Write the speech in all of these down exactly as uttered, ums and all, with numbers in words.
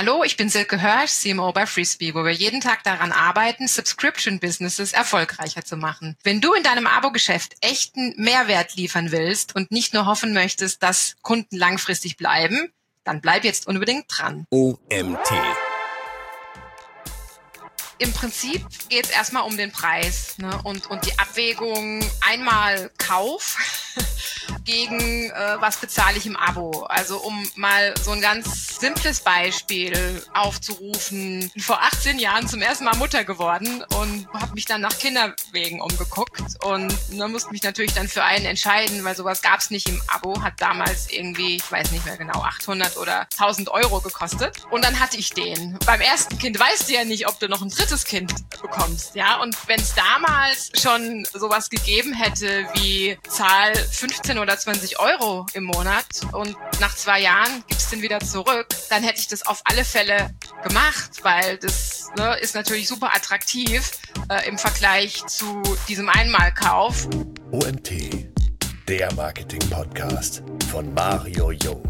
Hallo, ich bin Silke Hörsch, C M O bei Frisbee, wo wir jeden Tag daran arbeiten, Subscription-Businesses erfolgreicher zu machen. Wenn du in deinem Abo-Geschäft echten Mehrwert liefern willst und nicht nur hoffen möchtest, dass Kunden langfristig bleiben, dann bleib jetzt unbedingt dran. O M T. Im Prinzip geht es erstmal um den Preis, ne, und, und die Abwägung einmal Kauf gegen äh, was bezahle ich im Abo. Also um mal so ein ganz simples Beispiel aufzurufen. Ich bin vor achtzehn Jahren zum ersten Mal Mutter geworden und habe mich dann nach Kinderwegen umgeguckt und ne, musste mich natürlich dann für einen entscheiden, weil sowas gab es nicht im Abo. Hat damals irgendwie, ich weiß nicht mehr genau, achthundert oder tausend Euro gekostet. Und dann hatte ich den. Beim ersten Kind weißt du ja nicht, ob du noch ein drittes Kind bekommst, ja, und wenn es damals schon sowas gegeben hätte wie Zahl fünfzehn oder zwanzig Euro im Monat und nach zwei Jahren gibt's den wieder zurück, dann hätte ich das auf alle Fälle gemacht, weil das ne, ist natürlich super attraktiv äh, im Vergleich zu diesem Einmalkauf. O M T, der Marketing-Podcast von Mario Jung.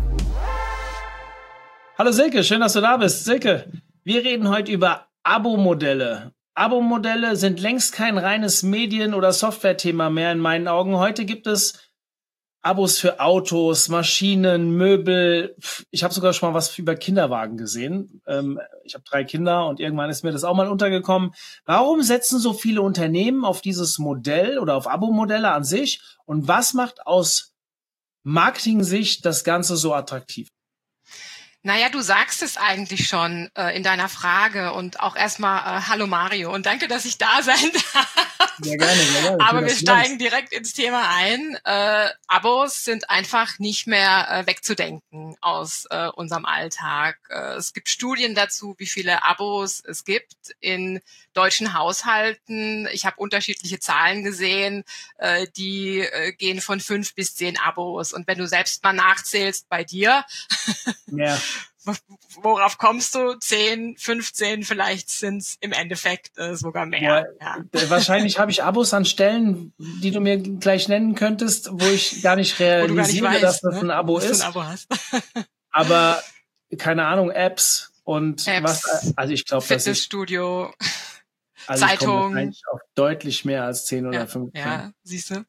Hallo Silke, schön, dass du da bist. Silke, wir reden heute über Abo-Modelle. Abo-Modelle sind längst kein reines Medien- oder Software-Thema mehr in meinen Augen. Heute gibt es Abos für Autos, Maschinen, Möbel. Ich habe sogar schon mal was über Kinderwagen gesehen. Ähm, ich habe drei Kinder und irgendwann ist mir das auch mal untergekommen. Warum setzen so viele Unternehmen auf dieses Modell oder auf Abo-Modelle an sich? Und was macht aus Marketing-Sicht das Ganze so attraktiv? Naja, du sagst es eigentlich schon äh, in deiner Frage und auch erstmal äh, Hallo Mario und danke, dass ich da sein darf. Sehr gerne, sehr gerne. Aber wir steigen direkt ins Thema ein. Äh, Abos sind einfach nicht mehr äh, wegzudenken aus äh, unserem Alltag. Äh, es gibt Studien dazu, wie viele Abos es gibt in deutschen Haushalten. Ich habe unterschiedliche Zahlen gesehen, äh, die äh, gehen von fünf bis zehn Abos. Und wenn du selbst mal nachzählst bei dir, ja. Worauf kommst du? zehn, fünfzehn, vielleicht sind es im Endeffekt äh, sogar mehr. Ja, ja. Wahrscheinlich habe ich Abos an Stellen, die du mir gleich nennen könntest, wo ich gar nicht realisiere, gar nicht weiß, dass das ein Abo ne? ist. Ein Abo hast. Aber keine Ahnung, Apps und Apps, was. Also ich glaube, das ist Fitnessstudio, also Zeitung. Ich auf deutlich mehr als zehn oder ja, fünfzehn. Ja, siehst du.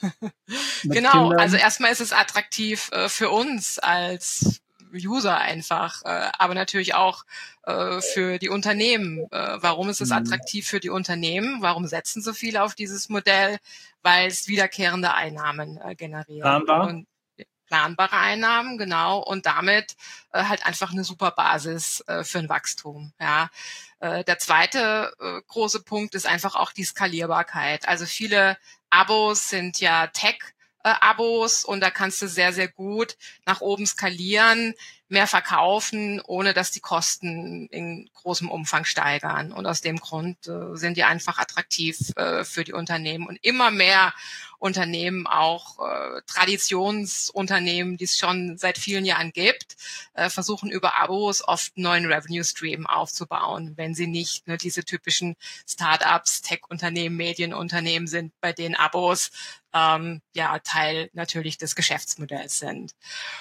Genau. Kindern. Also erstmal ist es attraktiv äh, für uns als User einfach, äh, aber natürlich auch äh, für die Unternehmen. Äh, warum ist es attraktiv für die Unternehmen? Warum setzen so viele auf dieses Modell? Weil es wiederkehrende Einnahmen äh, generiert. Planbar. Und planbare Einnahmen, genau, und damit äh, halt einfach eine super Basis äh, für ein Wachstum. Ja. Äh, der zweite äh, große Punkt ist einfach auch die Skalierbarkeit. Also viele Abos sind ja Tech Äh, Abos und da kannst du sehr, sehr gut nach oben skalieren, mehr verkaufen, ohne dass die Kosten in großem Umfang steigern. Und aus dem Grund äh, sind die einfach attraktiv äh, für die Unternehmen. Und immer mehr Unternehmen, auch äh, Traditionsunternehmen, die es schon seit vielen Jahren gibt, äh, versuchen über Abos oft einen neuen Revenue-Stream aufzubauen, wenn sie nicht ne, diese typischen Startups, Tech-Unternehmen, Medienunternehmen sind, bei denen Abos ähm, ja Teil natürlich des Geschäftsmodells sind.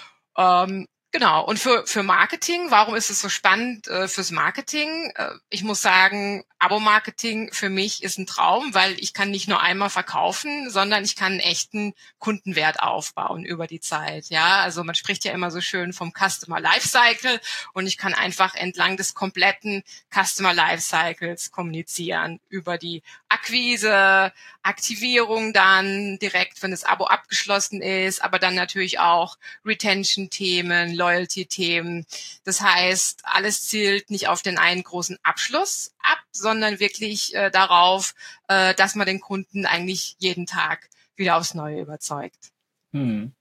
Ähm, Genau. Und für, für Marketing, warum ist es so spannend äh, fürs Marketing? Äh, ich muss sagen, Abo-Marketing für mich ist ein Traum, weil ich kann nicht nur einmal verkaufen, sondern ich kann einen echten Kundenwert aufbauen über die Zeit. Ja, also man spricht ja immer so schön vom Customer Lifecycle und ich kann einfach entlang des kompletten Customer Lifecycles kommunizieren über die Akquise, Aktivierung dann direkt, wenn das Abo abgeschlossen ist, aber dann natürlich auch Retention-Themen, Loyalty-Themen. Das heißt, alles zielt nicht auf den einen großen Abschluss ab, sondern wirklich äh, darauf, äh, dass man den Kunden eigentlich jeden Tag wieder aufs Neue überzeugt. Hm.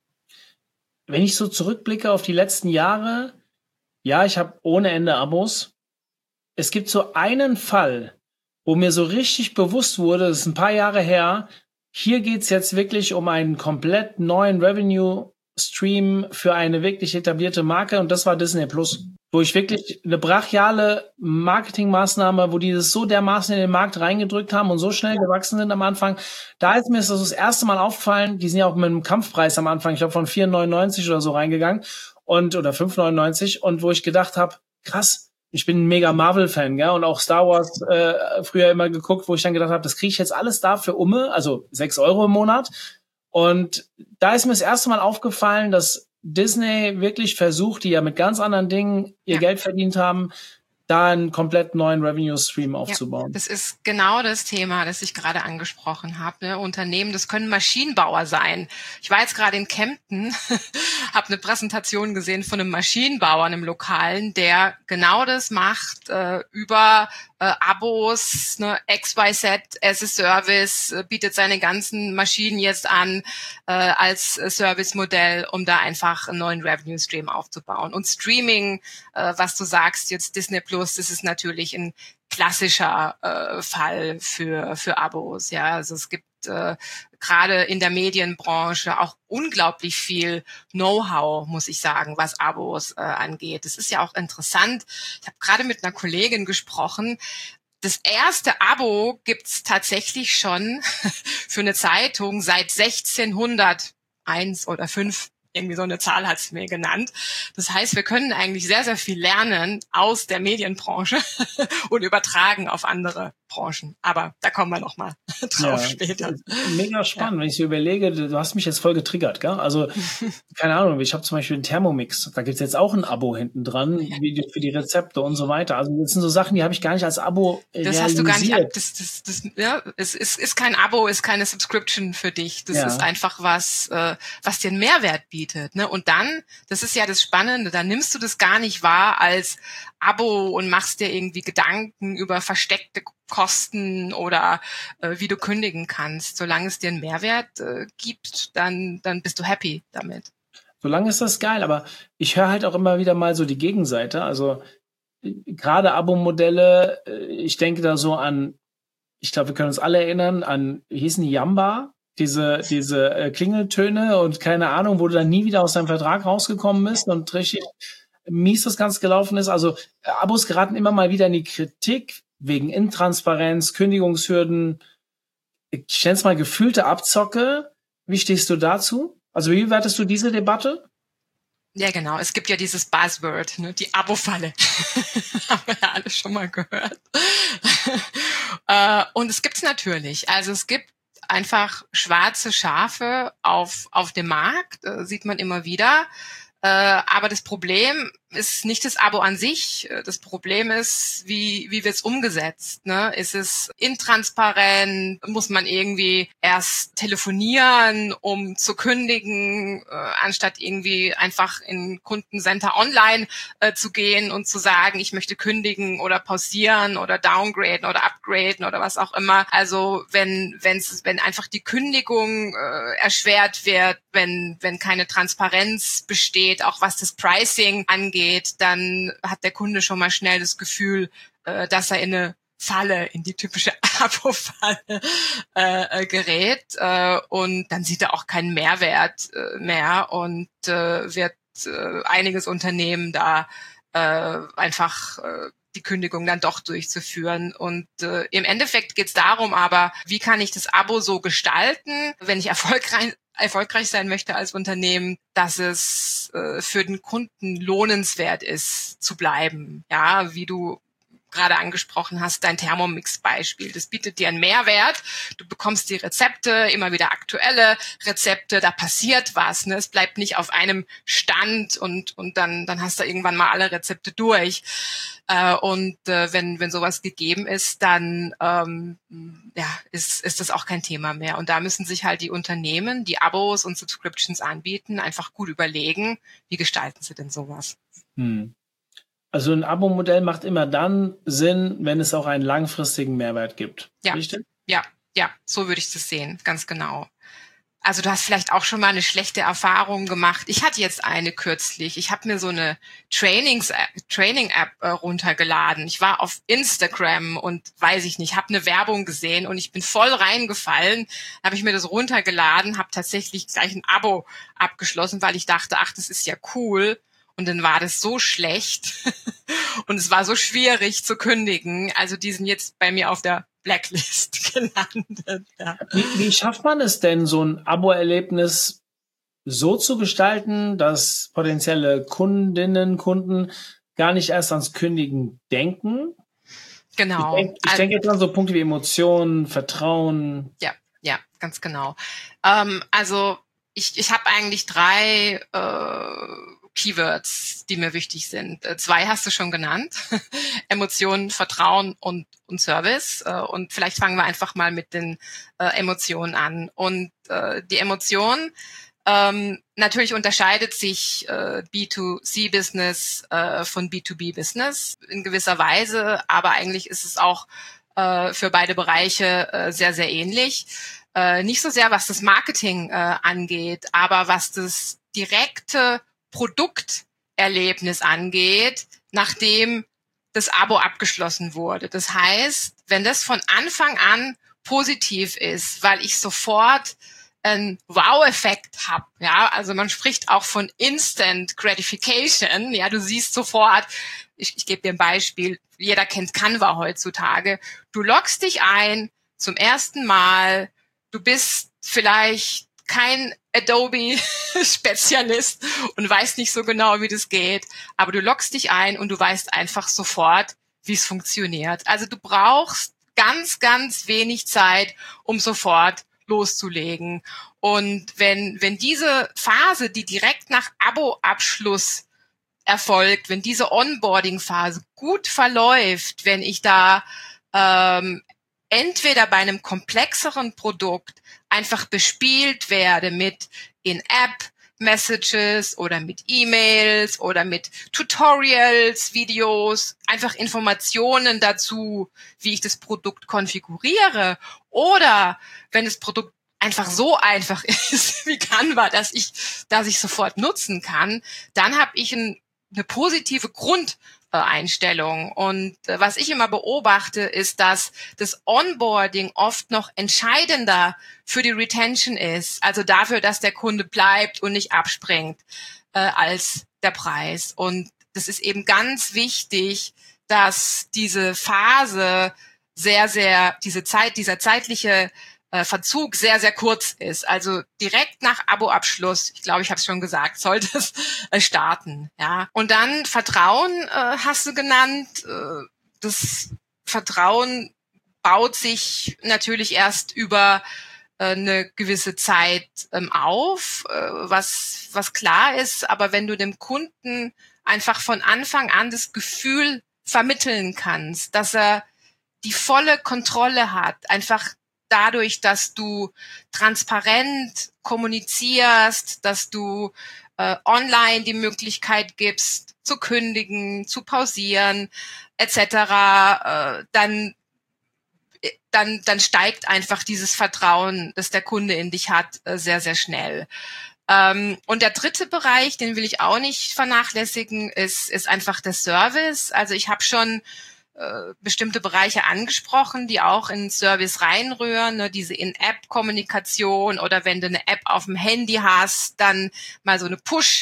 Wenn ich so zurückblicke auf die letzten Jahre, ja, ich habe ohne Ende Abos. Es gibt so einen Fall, wo mir so richtig bewusst wurde, das ist ein paar Jahre her, hier geht's jetzt wirklich um einen komplett neuen Revenue-Stream für eine wirklich etablierte Marke und das war Disney Plus, wo ich wirklich eine brachiale Marketingmaßnahme, wo die das so dermaßen in den Markt reingedrückt haben und so schnell gewachsen sind am Anfang, da ist mir das das erste Mal aufgefallen, die sind ja auch mit einem Kampfpreis am Anfang, ich glaube von vier neunundneunzig oder so reingegangen und oder fünf neunundneunzig und wo ich gedacht habe, krass, ich bin ein mega Marvel-Fan, gell, und auch Star Wars äh, früher immer geguckt, wo ich dann gedacht habe, das kriege ich jetzt alles dafür umme, also sechs Euro im Monat. Und da ist mir das erste Mal aufgefallen, dass Disney wirklich versucht, die ja mit ganz anderen Dingen ihr Ja. Geld verdient haben, da einen komplett neuen Revenue-Stream aufzubauen. Ja, das ist genau das Thema, das ich gerade angesprochen habe. Ne? Unternehmen, das können Maschinenbauer sein. Ich war jetzt gerade in Kempten, habe eine Präsentation gesehen von einem Maschinenbauer, einem Lokalen, der genau das macht, äh, über äh, Abos, ne, X Y Z as a Service, äh, bietet seine ganzen Maschinen jetzt an äh, als äh, Servicemodell, um da einfach einen neuen Revenue-Stream aufzubauen. Und Streaming, äh, was du sagst, jetzt Disney Plus, das ist natürlich ein klassischer äh, Fall für für Abos. Ja, also es gibt äh, gerade in der Medienbranche auch unglaublich viel Know-how, muss ich sagen, was Abos äh, angeht. Das ist ja auch interessant. Ich habe gerade mit einer Kollegin gesprochen. Das erste Abo gibt's tatsächlich schon für eine Zeitung seit sechzehnhunderteins oder fünf. Irgendwie so eine Zahl hat sie mir genannt. Das heißt, wir können eigentlich sehr, sehr viel lernen aus der Medienbranche und übertragen auf andere Branchen. Aber da kommen wir noch mal drauf Ja, später. Mega spannend, Ja. wenn ich so überlege, du hast mich jetzt voll getriggert, gell? Also, keine Ahnung, ich habe zum Beispiel den Thermomix, da gibt's jetzt auch ein Abo hinten dran, wie die, für die Rezepte und so weiter. Also das sind so Sachen, die habe ich gar nicht als Abo Das realisiert. hast du gar nicht, ab- das, das, das, ja, es ist, ist kein Abo, ist keine Subscription für dich. Das Ja. ist einfach was, äh, was dir einen Mehrwert bietet, ne? Und dann, das ist ja das Spannende, dann nimmst du das gar nicht wahr als Abo und machst dir irgendwie Gedanken über versteckte Kosten oder äh, wie du kündigen kannst. Solange es dir einen Mehrwert äh, gibt, dann, dann bist du happy damit. Solange ist das geil, aber ich höre halt auch immer wieder mal so die Gegenseite. Also äh, gerade Abo-Modelle, äh, ich denke da so an, ich glaube, wir können uns alle erinnern, an, wie hießen die, Jamba? Diese, diese äh, Klingeltöne und keine Ahnung, wo du dann nie wieder aus deinem Vertrag rausgekommen bist und richtig mies das Ganze gelaufen ist. Also äh, Abos geraten immer mal wieder in die Kritik wegen Intransparenz, Kündigungshürden, ich nenne es mal gefühlte Abzocke. Wie stehst du dazu? Also wie wertest du diese Debatte? Ja, genau. Es gibt ja dieses Buzzword, ne, die Abo-Falle. Haben wir ja alle schon mal gehört. äh, und es gibt's natürlich. Also es gibt einfach schwarze Schafe auf auf dem Markt, äh, sieht man immer wieder. Äh, aber das Problem ist nicht das Abo an sich. Das Problem ist, wie wie wird's umgesetzt? Ne? Ist es intransparent? Muss man irgendwie erst telefonieren, um zu kündigen, äh, anstatt irgendwie einfach in Kundencenter online äh, zu gehen und zu sagen, ich möchte kündigen oder pausieren oder downgraden oder upgraden oder was auch immer. Also wenn wenn's wenn einfach die Kündigung äh, erschwert wird, wenn wenn keine Transparenz besteht, auch was das Pricing angeht, dann hat der Kunde schon mal schnell das Gefühl, äh, dass er in eine Falle, in die typische Abo-Falle äh, gerät. Äh, und dann sieht er auch keinen Mehrwert äh, mehr und äh, wird äh, einiges Unternehmen da äh, einfach äh, die Kündigung dann doch durchzuführen. Und äh, im Endeffekt geht es darum aber, wie kann ich das Abo so gestalten, wenn ich erfolgreich erfolgreich sein möchte als Unternehmen, dass es äh, für den Kunden lohnenswert ist, zu bleiben. Ja, wie du gerade angesprochen hast, dein Thermomix-Beispiel. Das bietet dir einen Mehrwert. Du bekommst die Rezepte, immer wieder aktuelle Rezepte. Da passiert was. Ne? Es bleibt nicht auf einem Stand und und dann dann hast du irgendwann mal alle Rezepte durch. Äh, und äh, wenn wenn sowas gegeben ist, dann ähm, ja ist ist das auch kein Thema mehr. Und da müssen sich halt die Unternehmen, die Abos und Subscriptions anbieten, einfach gut überlegen, wie gestalten sie denn sowas. Hm. Also ein Abo-Modell macht immer dann Sinn, wenn es auch einen langfristigen Mehrwert gibt. Ja, Richtig? ja, ja, so würde ich das sehen, ganz genau. Also du hast vielleicht auch schon mal eine schlechte Erfahrung gemacht. Ich hatte jetzt eine kürzlich. Ich habe mir so eine Trainings-App, Training-App äh, runtergeladen. Ich war auf Instagram und weiß ich nicht, habe eine Werbung gesehen und ich bin voll reingefallen. Habe ich mir das runtergeladen, habe tatsächlich gleich ein Abo abgeschlossen, weil ich dachte, ach, das ist ja cool. Und dann war das so schlecht und es war so schwierig zu kündigen. Also die sind jetzt bei mir auf der Blacklist gelandet. Ja. Wie, wie schafft man es denn, so ein Abo-Erlebnis so zu gestalten, dass potenzielle Kundinnen, Kunden gar nicht erst ans Kündigen denken. Genau. Ich denke ich denk jetzt an so Punkte wie Emotionen, Vertrauen. Ja, ja, ganz genau. Ähm, also ich, ich habe eigentlich drei äh, Keywords, die mir wichtig sind. Äh, zwei hast du schon genannt. Emotionen, Vertrauen und, und Service. Äh, und vielleicht fangen wir einfach mal mit den äh, Emotionen an. Und äh, die Emotionen, ähm, natürlich unterscheidet sich äh, B zwei C Business äh, von B zwei B Business in gewisser Weise, aber eigentlich ist es auch äh, für beide Bereiche äh, sehr, sehr ähnlich. Äh, nicht so sehr, was das Marketing äh, angeht, aber was das direkte Produkterlebnis angeht, nachdem das Abo abgeschlossen wurde. Das heißt, wenn das von Anfang an positiv ist, weil ich sofort einen Wow-Effekt habe, ja, also man spricht auch von Instant Gratification, ja, du siehst sofort, ich, ich gebe dir ein Beispiel, jeder kennt Canva heutzutage, du loggst dich ein zum ersten Mal, du bist vielleicht kein Adobe-Spezialist und weißt nicht so genau, wie das geht, aber du loggst dich ein und du weißt einfach sofort, wie es funktioniert. Also du brauchst ganz, ganz wenig Zeit, um sofort loszulegen. Und wenn, wenn diese Phase, die direkt nach Abo-Abschluss erfolgt, wenn diese Onboarding-Phase gut verläuft, wenn ich da ähm, entweder bei einem komplexeren Produkt einfach bespielt werde mit In-App-Messages oder mit E-Mails oder mit Tutorials, Videos, einfach Informationen dazu, wie ich das Produkt konfiguriere, oder wenn das Produkt einfach so einfach ist wie Canva, dass ich, dass ich sofort nutzen kann, dann habe ich ein, eine positive Grundeinstellung. Und äh, was ich immer beobachte, ist, dass das Onboarding oft noch entscheidender für die Retention ist, also dafür, dass der Kunde bleibt und nicht abspringt, äh, als der Preis. Und das ist eben ganz wichtig, dass diese Phase sehr, sehr, diese Zeit, dieser zeitliche äh, Verzug sehr, sehr kurz ist. Also direkt nach Aboabschluss, ich glaube, ich habe es schon gesagt, sollte es äh, starten. Ja. Und dann Vertrauen äh, hast du genannt. Äh, das Vertrauen baut sich natürlich erst über äh, eine gewisse Zeit ähm, auf, äh, was, was klar ist. Aber wenn du dem Kunden einfach von Anfang an das Gefühl vermitteln kannst, dass er die volle Kontrolle hat, einfach dadurch, dass du transparent kommunizierst, dass du äh, online die Möglichkeit gibst, zu kündigen, zu pausieren, et cetera, äh, dann, dann, dann steigt einfach dieses Vertrauen, das der Kunde in dich hat, äh, sehr, sehr schnell. Ähm, und der dritte Bereich, den will ich auch nicht vernachlässigen, ist, ist einfach der Service. Also ich habe schon bestimmte Bereiche angesprochen, die auch in Service reinrühren, ne, diese In-App-Kommunikation oder wenn du eine App auf dem Handy hast, dann mal so eine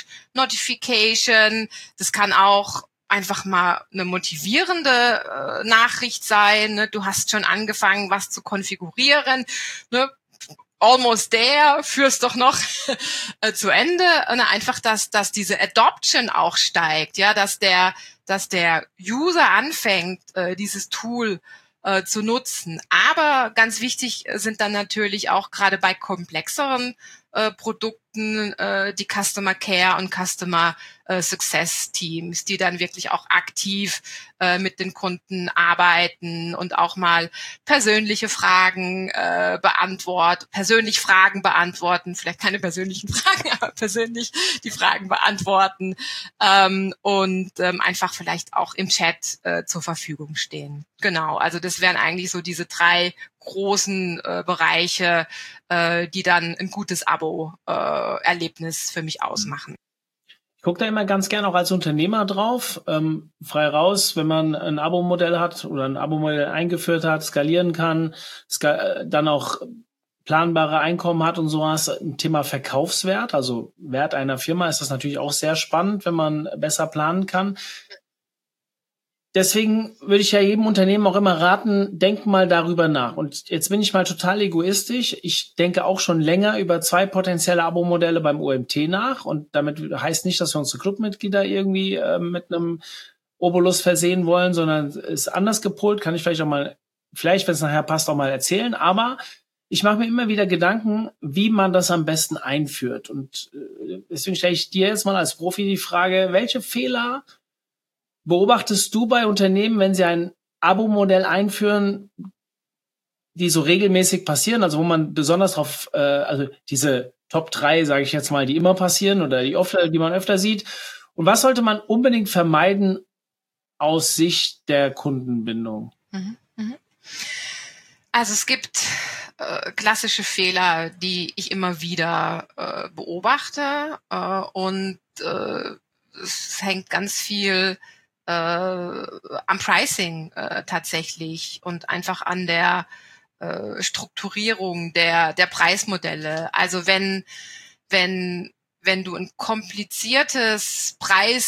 Push-Notification. Das kann auch einfach mal eine motivierende äh, Nachricht sein. Ne? Du hast schon angefangen, was zu konfigurieren. Ne? Almost there, führst doch noch äh, zu Ende. Ne? Einfach, dass, dass diese Adoption auch steigt, ja, dass der dass der User anfängt, äh, dieses Tool äh, zu nutzen. Aber ganz wichtig sind dann natürlich auch gerade bei komplexeren äh, Produkten äh, die Customer Care und Customer äh, Success Teams, die dann wirklich auch aktiv äh, mit den Kunden arbeiten und auch mal persönliche Fragen äh, beantworten, persönlich Fragen beantworten, vielleicht keine persönlichen Fragen, aber persönlich die Fragen beantworten ähm, und ähm, einfach vielleicht auch im Chat äh, zur Verfügung stehen. Genau, also das wären eigentlich so diese drei großen äh, Bereiche, äh, die dann ein gutes Abo-Erlebnis äh, für mich ausmachen. Ich gucke da immer ganz gern auch als Unternehmer drauf, ähm, frei raus, wenn man ein Abo-Modell hat oder ein Abo-Modell eingeführt hat, skalieren kann, ska- dann auch planbare Einkommen hat und sowas. Ein Thema Verkaufswert, also Wert einer Firma, ist das natürlich auch sehr spannend, wenn man besser planen kann. Deswegen würde ich ja jedem Unternehmen auch immer raten, denk mal darüber nach. Und jetzt bin ich mal total egoistisch. Ich denke auch schon länger über zwei potenzielle Abo-Modelle beim O M T nach. Und damit heißt nicht, dass wir unsere Clubmitglieder irgendwie äh, mit einem Obolus versehen wollen, sondern ist anders gepolt. Kann ich vielleicht auch mal, vielleicht, wenn es nachher passt, auch mal erzählen. Aber ich mache mir immer wieder Gedanken, wie man das am besten einführt. Und äh, deswegen stelle ich dir jetzt mal als Profi die Frage, welche Fehler beobachtest du bei Unternehmen, wenn sie ein Abo-Modell einführen, die so regelmäßig passieren, also wo man besonders drauf, äh, also diese Top drei, sage ich jetzt mal, die immer passieren oder die öfter, die man öfter sieht. Und was sollte man unbedingt vermeiden aus Sicht der Kundenbindung? Mhm, mhm. Also es gibt äh, klassische Fehler, die ich immer wieder äh, beobachte äh, und äh, es hängt ganz viel äh, am Pricing äh, tatsächlich und einfach an der äh, Strukturierung der der Preismodelle. Also wenn wenn wenn du ein kompliziertes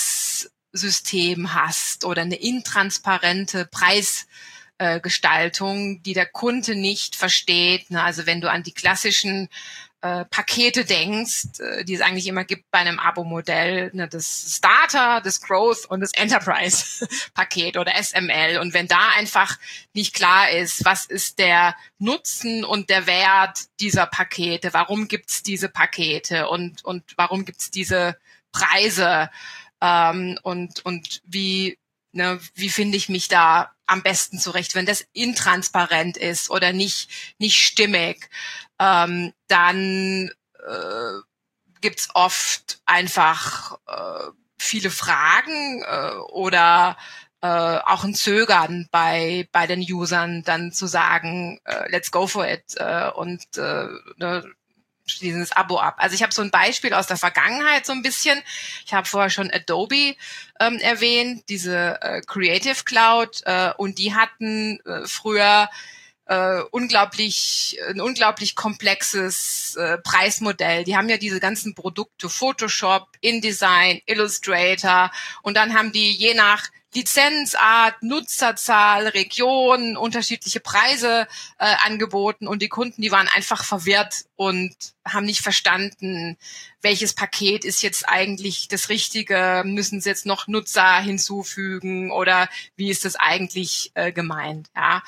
Preissystem hast oder eine intransparente Preis Äh, Gestaltung, die der Kunde nicht versteht. Ne? Also wenn du an die klassischen äh, Pakete denkst, äh, die es eigentlich immer gibt bei einem Abo-Modell, ne? Das Starter, das Growth und das Enterprise-Paket oder S M L. Und wenn da einfach nicht klar ist, was ist der Nutzen und der Wert dieser Pakete, warum gibt's diese Pakete und und warum gibt's diese Preise ähm, und und wie Ne, wie finde ich mich da am besten zurecht, wenn das intransparent ist oder nicht nicht stimmig, ähm, dann äh, gibt's oft einfach äh, viele Fragen äh, oder äh, auch ein Zögern bei bei den Usern, dann zu sagen, äh, let's go for it äh, und äh, ne, dieses Abo ab. Also ich habe so ein Beispiel aus der Vergangenheit so ein bisschen. Ich habe vorher schon Adobe ähm, erwähnt, diese äh, Creative Cloud, äh, und die hatten äh, früher äh, unglaublich ein unglaublich komplexes äh, Preismodell. Die haben ja diese ganzen Produkte Photoshop, InDesign, Illustrator und dann haben die je nach Lizenzart, Nutzerzahl, Region, unterschiedliche Preise äh, angeboten und die Kunden, die waren einfach verwirrt und haben nicht verstanden, welches Paket ist jetzt eigentlich das Richtige, müssen sie jetzt noch Nutzer hinzufügen oder wie ist das eigentlich äh, gemeint, ja.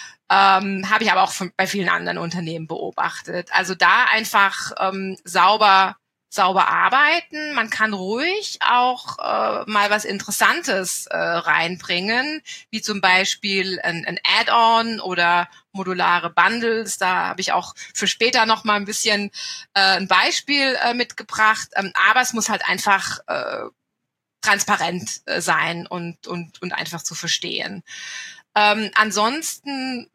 Ähm, habe ich aber auch von, bei vielen anderen Unternehmen beobachtet. Also da einfach ähm, sauber sauber arbeiten. Man kann ruhig auch äh, mal was Interessantes äh, reinbringen, wie zum Beispiel ein, ein Add-on oder modulare Bundles. Da habe ich auch für später noch mal ein bisschen äh, ein Beispiel äh, mitgebracht. Ähm, aber es muss halt einfach äh, transparent äh, sein und und und einfach zu verstehen. Ähm, ansonsten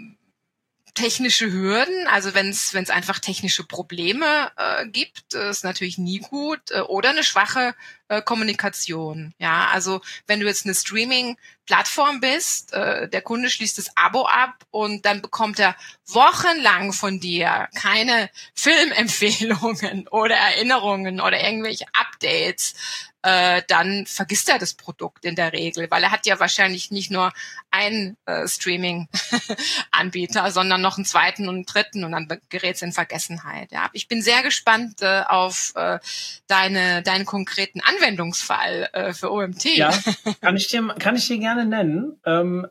technische Hürden, also wenn es wenn es einfach technische Probleme äh, gibt, äh, ist natürlich nie gut äh, oder eine schwache äh, Kommunikation. Ja, also wenn du jetzt eine Streaming-Plattform bist, äh, der Kunde schließt das Abo ab und dann bekommt er wochenlang von dir keine Filmempfehlungen oder Erinnerungen oder irgendwelche Updates, äh, dann vergisst er das Produkt in der Regel, weil er hat ja wahrscheinlich nicht nur einen äh, Streaming-Anbieter, sondern noch einen zweiten und einen dritten und dann gerät es in Vergessenheit. Ja, ich bin sehr gespannt äh, auf äh, deine deinen konkreten Anwendungsfall äh, für O M T. Ja, kann ich dir kann ich dir gerne nennen. Ähm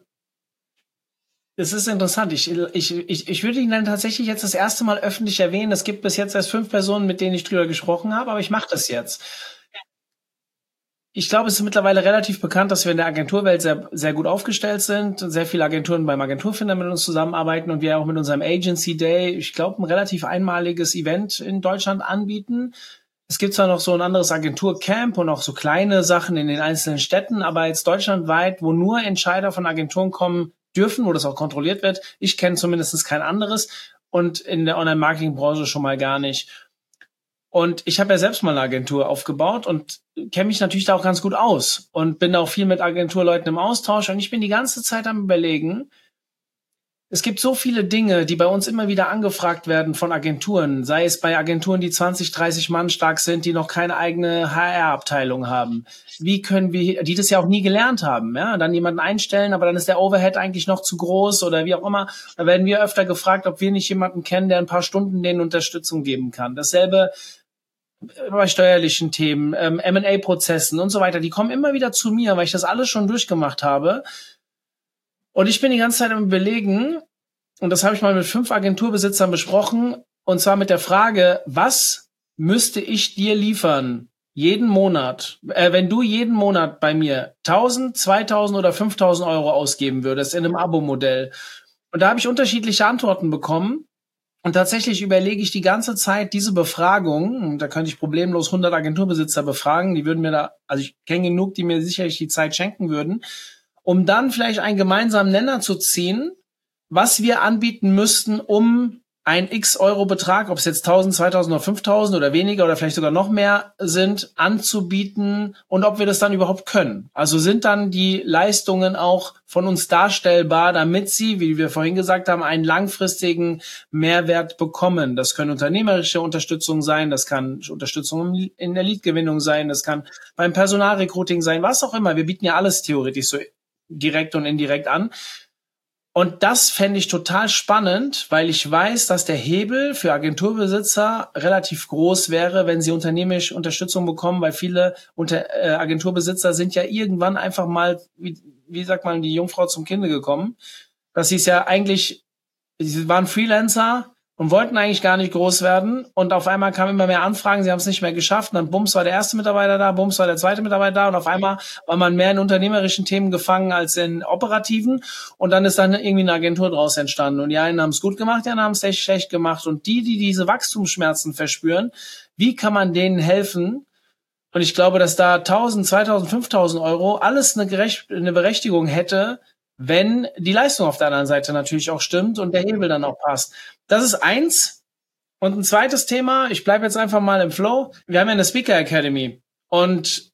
Es ist interessant. Ich, ich, ich, ich würde ihn dann tatsächlich jetzt das erste Mal öffentlich erwähnen. Es gibt bis jetzt erst fünf Personen, mit denen ich drüber gesprochen habe, aber ich mache das jetzt. Ich glaube, es ist mittlerweile relativ bekannt, dass wir in der Agenturwelt sehr, sehr gut aufgestellt sind. Sehr viele Agenturen beim Agenturfinder mit uns zusammenarbeiten und wir auch mit unserem Agency Day, ich glaube, ein relativ einmaliges Event in Deutschland anbieten. Es gibt zwar noch so ein anderes Agenturcamp und auch so kleine Sachen in den einzelnen Städten, aber jetzt deutschlandweit, wo nur Entscheider von Agenturen kommen dürfen, wo das auch kontrolliert wird. Ich kenne zumindest kein anderes und in der Online-Marketing-Branche schon mal gar nicht. Und ich habe ja selbst mal eine Agentur aufgebaut und kenne mich natürlich da auch ganz gut aus und bin da auch viel mit Agenturleuten im Austausch und ich bin die ganze Zeit am Überlegen, es gibt so viele Dinge, die bei uns immer wieder angefragt werden von Agenturen, sei es bei Agenturen, die zwanzig, dreißig Mann stark sind, die noch keine eigene H R-Abteilung haben. Wie können wir, die das ja auch nie gelernt haben, ja, dann jemanden einstellen, aber dann ist der Overhead eigentlich noch zu groß oder wie auch immer. Da werden wir öfter gefragt, ob wir nicht jemanden kennen, der ein paar Stunden denen Unterstützung geben kann. Dasselbe bei steuerlichen Themen, ähm, M und A-Prozessen und so weiter, die kommen immer wieder zu mir, weil ich das alles schon durchgemacht habe. Und ich bin die ganze Zeit im Belegen, und das habe ich mal mit fünf Agenturbesitzern besprochen, und zwar mit der Frage, was müsste ich dir liefern jeden Monat, äh, wenn du jeden Monat bei mir tausend, zweitausend oder fünftausend Euro ausgeben würdest in einem Abo-Modell. Und da habe ich unterschiedliche Antworten bekommen. Und tatsächlich überlege ich die ganze Zeit diese Befragung, und da könnte ich problemlos hundert Agenturbesitzer befragen, die würden mir da, also ich kenne genug, die mir sicherlich die Zeit schenken würden, um dann vielleicht einen gemeinsamen Nenner zu ziehen, was wir anbieten müssten, um ein X-Euro-Betrag, ob es jetzt tausend, zweitausend oder fünftausend oder weniger oder vielleicht sogar noch mehr sind, anzubieten und ob wir das dann überhaupt können. Also sind dann die Leistungen auch von uns darstellbar, damit sie, wie wir vorhin gesagt haben, einen langfristigen Mehrwert bekommen. Das können unternehmerische Unterstützung sein, das kann Unterstützung in der Leadgewinnung sein, das kann beim Personalrecruiting sein, was auch immer. Wir bieten ja alles theoretisch so direkt und indirekt an. Und das fände ich total spannend, weil ich weiß, dass der Hebel für Agenturbesitzer relativ groß wäre, wenn sie unternehmerische Unterstützung bekommen, weil viele unter, äh, Agenturbesitzer sind ja irgendwann einfach mal, wie, wie sagt man, die Jungfrau zum Kinde gekommen. Das hieß ja eigentlich, sie waren Freelancer und wollten eigentlich gar nicht groß werden. Und auf einmal kamen immer mehr Anfragen, sie haben es nicht mehr geschafft. Und dann bums war der erste Mitarbeiter da, bums war der zweite Mitarbeiter da. Und auf einmal war man mehr in unternehmerischen Themen gefangen als in operativen. Und dann ist dann irgendwie eine Agentur draus entstanden. Und die einen haben es gut gemacht, die anderen haben es echt schlecht gemacht. Und die, die diese Wachstumsschmerzen verspüren, wie kann man denen helfen? Und ich glaube, dass da tausend, zweitausend, fünftausend Euro alles eine, Gerecht- eine Berechtigung hätte, wenn die Leistung auf der anderen Seite natürlich auch stimmt und der Hebel dann auch passt. Das ist eins. Und ein zweites Thema, ich bleibe jetzt einfach mal im Flow. Wir haben ja eine Speaker Academy und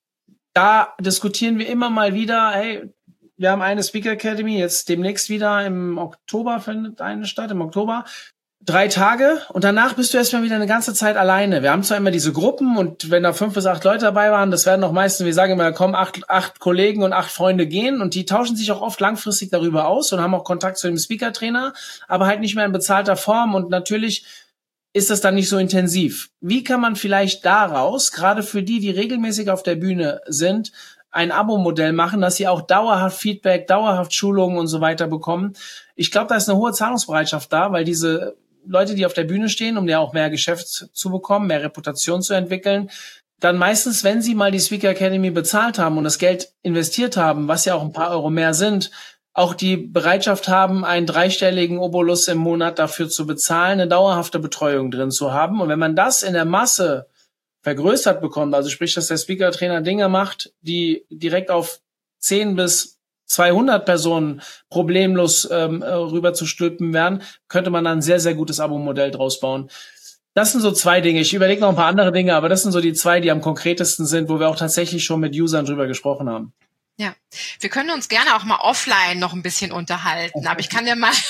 da diskutieren wir immer mal wieder, hey, wir haben eine Speaker Academy, jetzt demnächst wieder im Oktober findet eine statt, im Oktober. Drei Tage und danach bist du erstmal wieder eine ganze Zeit alleine. Wir haben zwar immer diese Gruppen und wenn da fünf bis acht Leute dabei waren, das werden auch meistens, wir sagen immer, da kommen acht, acht Kollegen und acht Freunde gehen und die tauschen sich auch oft langfristig darüber aus und haben auch Kontakt zu dem Speaker-Trainer, aber halt nicht mehr in bezahlter Form und natürlich ist das dann nicht so intensiv. Wie kann man vielleicht daraus, gerade für die, die regelmäßig auf der Bühne sind, ein Abo-Modell machen, dass sie auch dauerhaft Feedback, dauerhaft Schulungen und so weiter bekommen? Ich glaube, da ist eine hohe Zahlungsbereitschaft da, weil diese Leute, die auf der Bühne stehen, um ja auch mehr Geschäft zu bekommen, mehr Reputation zu entwickeln, dann meistens, wenn sie mal die Speaker Academy bezahlt haben und das Geld investiert haben, was ja auch ein paar Euro mehr sind, auch die Bereitschaft haben, einen dreistelligen Obolus im Monat dafür zu bezahlen, eine dauerhafte Betreuung drin zu haben. Und wenn man das in der Masse vergrößert bekommt, also sprich, dass der Speaker-Trainer Dinge macht, die direkt auf zehn bis zweihundert Personen problemlos ähm, rüber zu stülpen werden, könnte man dann ein sehr, sehr gutes Abo-Modell draus bauen. Das sind so zwei Dinge. Ich überlege noch ein paar andere Dinge, aber das sind so die zwei, die am konkretesten sind, wo wir auch tatsächlich schon mit Usern drüber gesprochen haben. Ja, wir können uns gerne auch mal offline noch ein bisschen unterhalten, aber ich kann dir mal,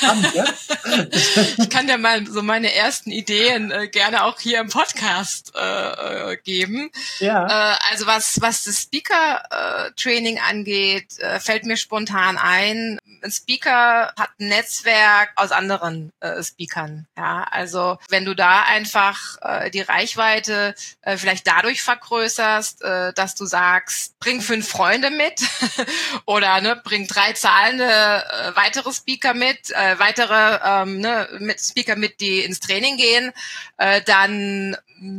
ich kann dir mal so meine ersten Ideen äh, gerne auch hier im Podcast äh, geben. Ja. Äh, also was was das Speaker-Training äh, angeht, äh, fällt mir spontan ein, ein Speaker hat ein Netzwerk aus anderen äh, Speakern. Ja, also wenn du da einfach äh, die Reichweite äh, vielleicht dadurch vergrößerst, äh, dass du sagst, bring fünf Freunde mit. Oder ne, bring drei zahlende äh, weitere Speaker mit, äh, weitere ähm, ne, mit Speaker mit, die ins Training gehen, äh, dann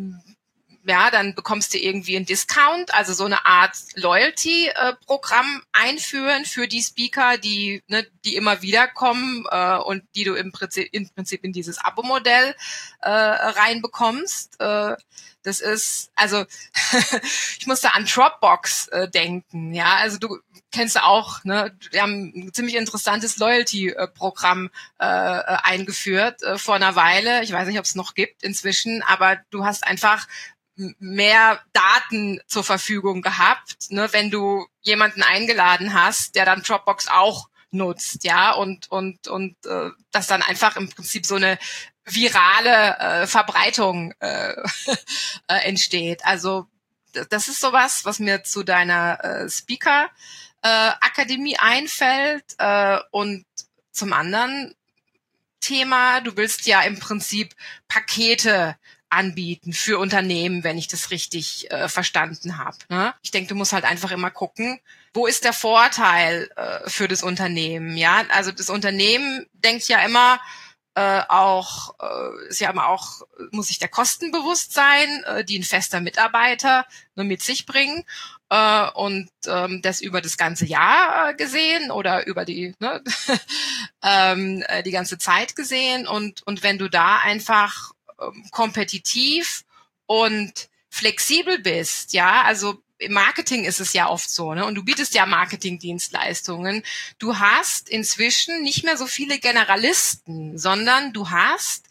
ja, dann bekommst du irgendwie einen Discount, also so eine Art Loyalty-Programm äh, einführen für die Speaker, die ne, die immer wieder kommen äh, und die du im Prinzip, im Prinzip in dieses Abo-Modell äh, reinbekommst. Äh, Das ist, also ich musste an Dropbox äh, denken, ja, also du kennst du auch, ne, wir haben ein ziemlich interessantes Loyalty-Programm äh, eingeführt äh, vor einer Weile, ich weiß nicht, ob es noch gibt inzwischen, aber du hast einfach mehr Daten zur Verfügung gehabt, ne, wenn du jemanden eingeladen hast, der dann Dropbox auch nutzt, ja, und und und äh, das dann einfach im Prinzip so eine virale äh, Verbreitung äh, äh, entsteht. Also das ist sowas, was mir zu deiner äh, Speaker äh, Akademie einfällt. Äh, und zum anderen Thema, du willst ja im Prinzip Pakete anbieten für Unternehmen, wenn ich das richtig äh, verstanden habe. Ne? Ich denke, du musst halt einfach immer gucken, wo ist der Vorteil äh, für das Unternehmen? Ja, also das Unternehmen denkt ja immer äh, auch, äh, ist ja immer auch, muss sich der Kosten bewusst sein, äh, die ein fester Mitarbeiter nur mit sich bringen. Äh, und ähm, das über das ganze Jahr äh, gesehen oder über die ne, ähm, äh, die ganze Zeit gesehen. Und und wenn du da einfach ähm, kompetitiv und flexibel bist, ja, also im Marketing ist es ja oft so, ne? Und du bietest ja Marketingdienstleistungen. Du hast inzwischen nicht mehr so viele Generalisten, sondern du hast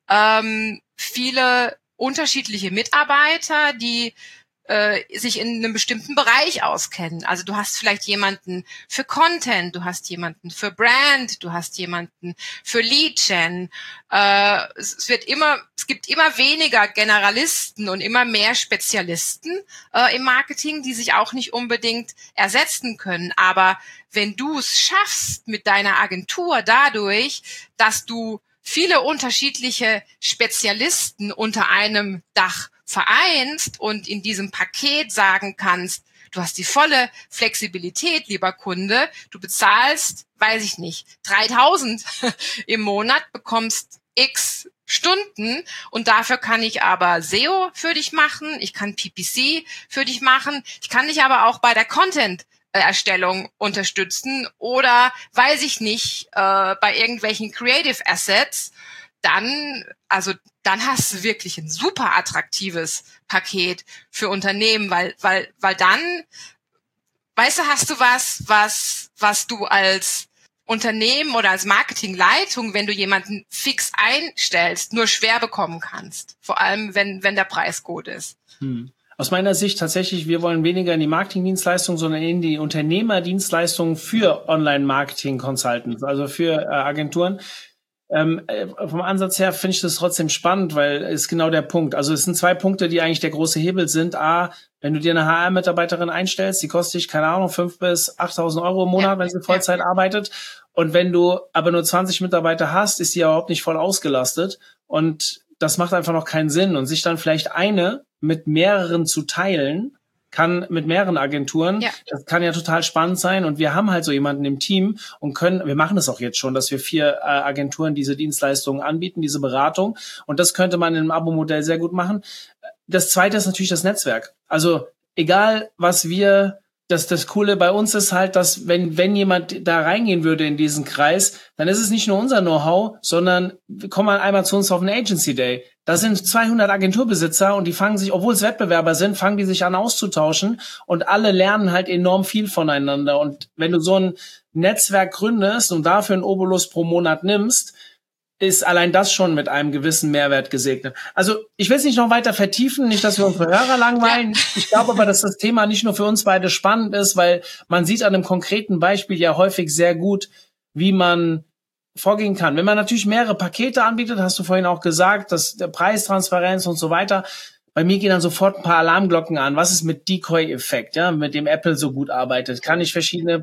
ähm, viele unterschiedliche Mitarbeiter, die äh, sich in einem bestimmten Bereich auskennen. Also du hast vielleicht jemanden für Content, du hast jemanden für Brand, du hast jemanden für Lead-Gen. Äh, es wird immer, es gibt immer weniger Generalisten und immer mehr Spezialisten äh, im Marketing, die sich auch nicht unbedingt ersetzen können. Aber wenn du es schaffst mit deiner Agentur dadurch, dass du viele unterschiedliche Spezialisten unter einem Dach vereinst und in diesem Paket sagen kannst, du hast die volle Flexibilität, lieber Kunde, du bezahlst, weiß ich nicht, dreitausend im Monat, bekommst x Stunden und dafür kann ich aber S E O für dich machen, ich kann P P C für dich machen, ich kann dich aber auch bei der Content Erstellung unterstützen oder weiß ich nicht, äh, bei irgendwelchen Creative Assets, dann, also dann hast du wirklich ein super attraktives Paket für Unternehmen, weil, weil, weil dann, weißt du, hast du was, was, was du als Unternehmen oder als Marketingleitung, wenn du jemanden fix einstellst, nur schwer bekommen kannst. Vor allem, wenn, wenn der Preis gut ist. Hm. Aus meiner Sicht tatsächlich, wir wollen weniger in die Marketingdienstleistung, sondern in die Unternehmerdienstleistung für Online-Marketing-Consultants, also für äh, Agenturen. Ähm, äh, vom Ansatz her finde ich das trotzdem spannend, weil es ist genau der Punkt. Also es sind zwei Punkte, die eigentlich der große Hebel sind. A, wenn du dir eine H R-Mitarbeiterin einstellst, die kostet dich, keine Ahnung, fünf bis achttausend Euro im Monat, ja, wenn sie Vollzeit ja. arbeitet. Und wenn du aber nur zwanzig Mitarbeiter hast, ist die ja überhaupt nicht voll ausgelastet. Und das macht einfach noch keinen Sinn. Und sich dann vielleicht eine mit mehreren zu teilen, kann mit mehreren Agenturen, ja. das kann ja total spannend sein. Und wir haben halt so jemanden im Team und können, wir machen das auch jetzt schon, dass wir vier äh, Agenturen diese Dienstleistungen anbieten, diese Beratung. Und das könnte man in einem Abo-Modell sehr gut machen. Das Zweite ist natürlich das Netzwerk. Also egal, was wir, das, das Coole bei uns ist halt, dass wenn, wenn jemand da reingehen würde in diesen Kreis, dann ist es nicht nur unser Know-how, sondern komm mal einmal zu uns auf den Agency Day. Da sind zweihundert Agenturbesitzer und die fangen sich, obwohl es Wettbewerber sind, fangen die sich an auszutauschen und alle lernen halt enorm viel voneinander. Und wenn du so ein Netzwerk gründest und dafür einen Obolus pro Monat nimmst, ist allein das schon mit einem gewissen Mehrwert gesegnet. Also ich will es nicht noch weiter vertiefen, nicht, dass wir unsere Hörer langweilen. Ich glaube aber, dass das Thema nicht nur für uns beide spannend ist, weil man sieht an einem konkreten Beispiel ja häufig sehr gut, wie man vorgehen kann. Wenn man natürlich mehrere Pakete anbietet, hast du vorhin auch gesagt, dass der Preistransparenz und so weiter, bei mir gehen dann sofort ein paar Alarmglocken an. Was ist mit Decoy-Effekt, ja, mit dem Apple so gut arbeitet? Kann ich verschiedene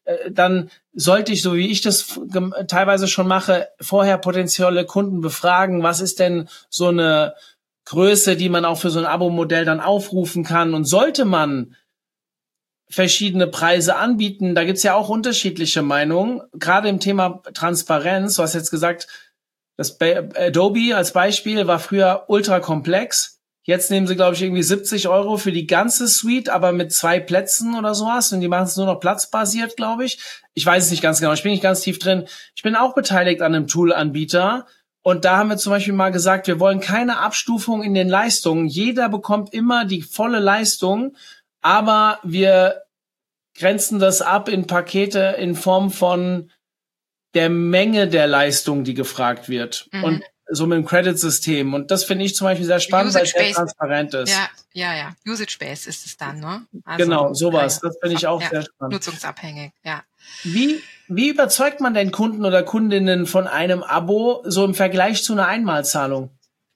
dann sollte ich, so wie ich das teilweise schon mache, vorher potenzielle Kunden befragen, was ist denn so eine Größe, die man auch für so ein Abo-Modell dann aufrufen kann. Und sollte man verschiedene Preise anbieten, da gibt's ja auch unterschiedliche Meinungen, gerade im Thema Transparenz. Du hast jetzt gesagt, das Adobe als Beispiel war früher ultra komplex. Jetzt nehmen sie, glaube ich, irgendwie siebzig Euro für die ganze Suite, aber mit zwei Plätzen oder sowas. Und die machen es nur noch platzbasiert, glaube ich. Ich weiß es nicht ganz genau. Ich bin nicht ganz tief drin. Ich bin auch beteiligt an einem Tool-Anbieter. Und da haben wir zum Beispiel mal gesagt, wir wollen keine Abstufung in den Leistungen. Jeder bekommt immer die volle Leistung. Aber wir grenzen das ab in Pakete in Form von der Menge der Leistung, die gefragt wird. Mhm. Und so mit dem Credit-System. Und das finde ich zum Beispiel sehr spannend, weil es sehr transparent ist. Ja, ja, ja. Usage-based ist es dann, ne? Also, genau, sowas. Ja, ja. Das finde ich auch ja, sehr spannend. Nutzungsabhängig, ja. Wie, wie überzeugt man denn Kunden oder Kundinnen von einem Abo so im Vergleich zu einer Einmalzahlung?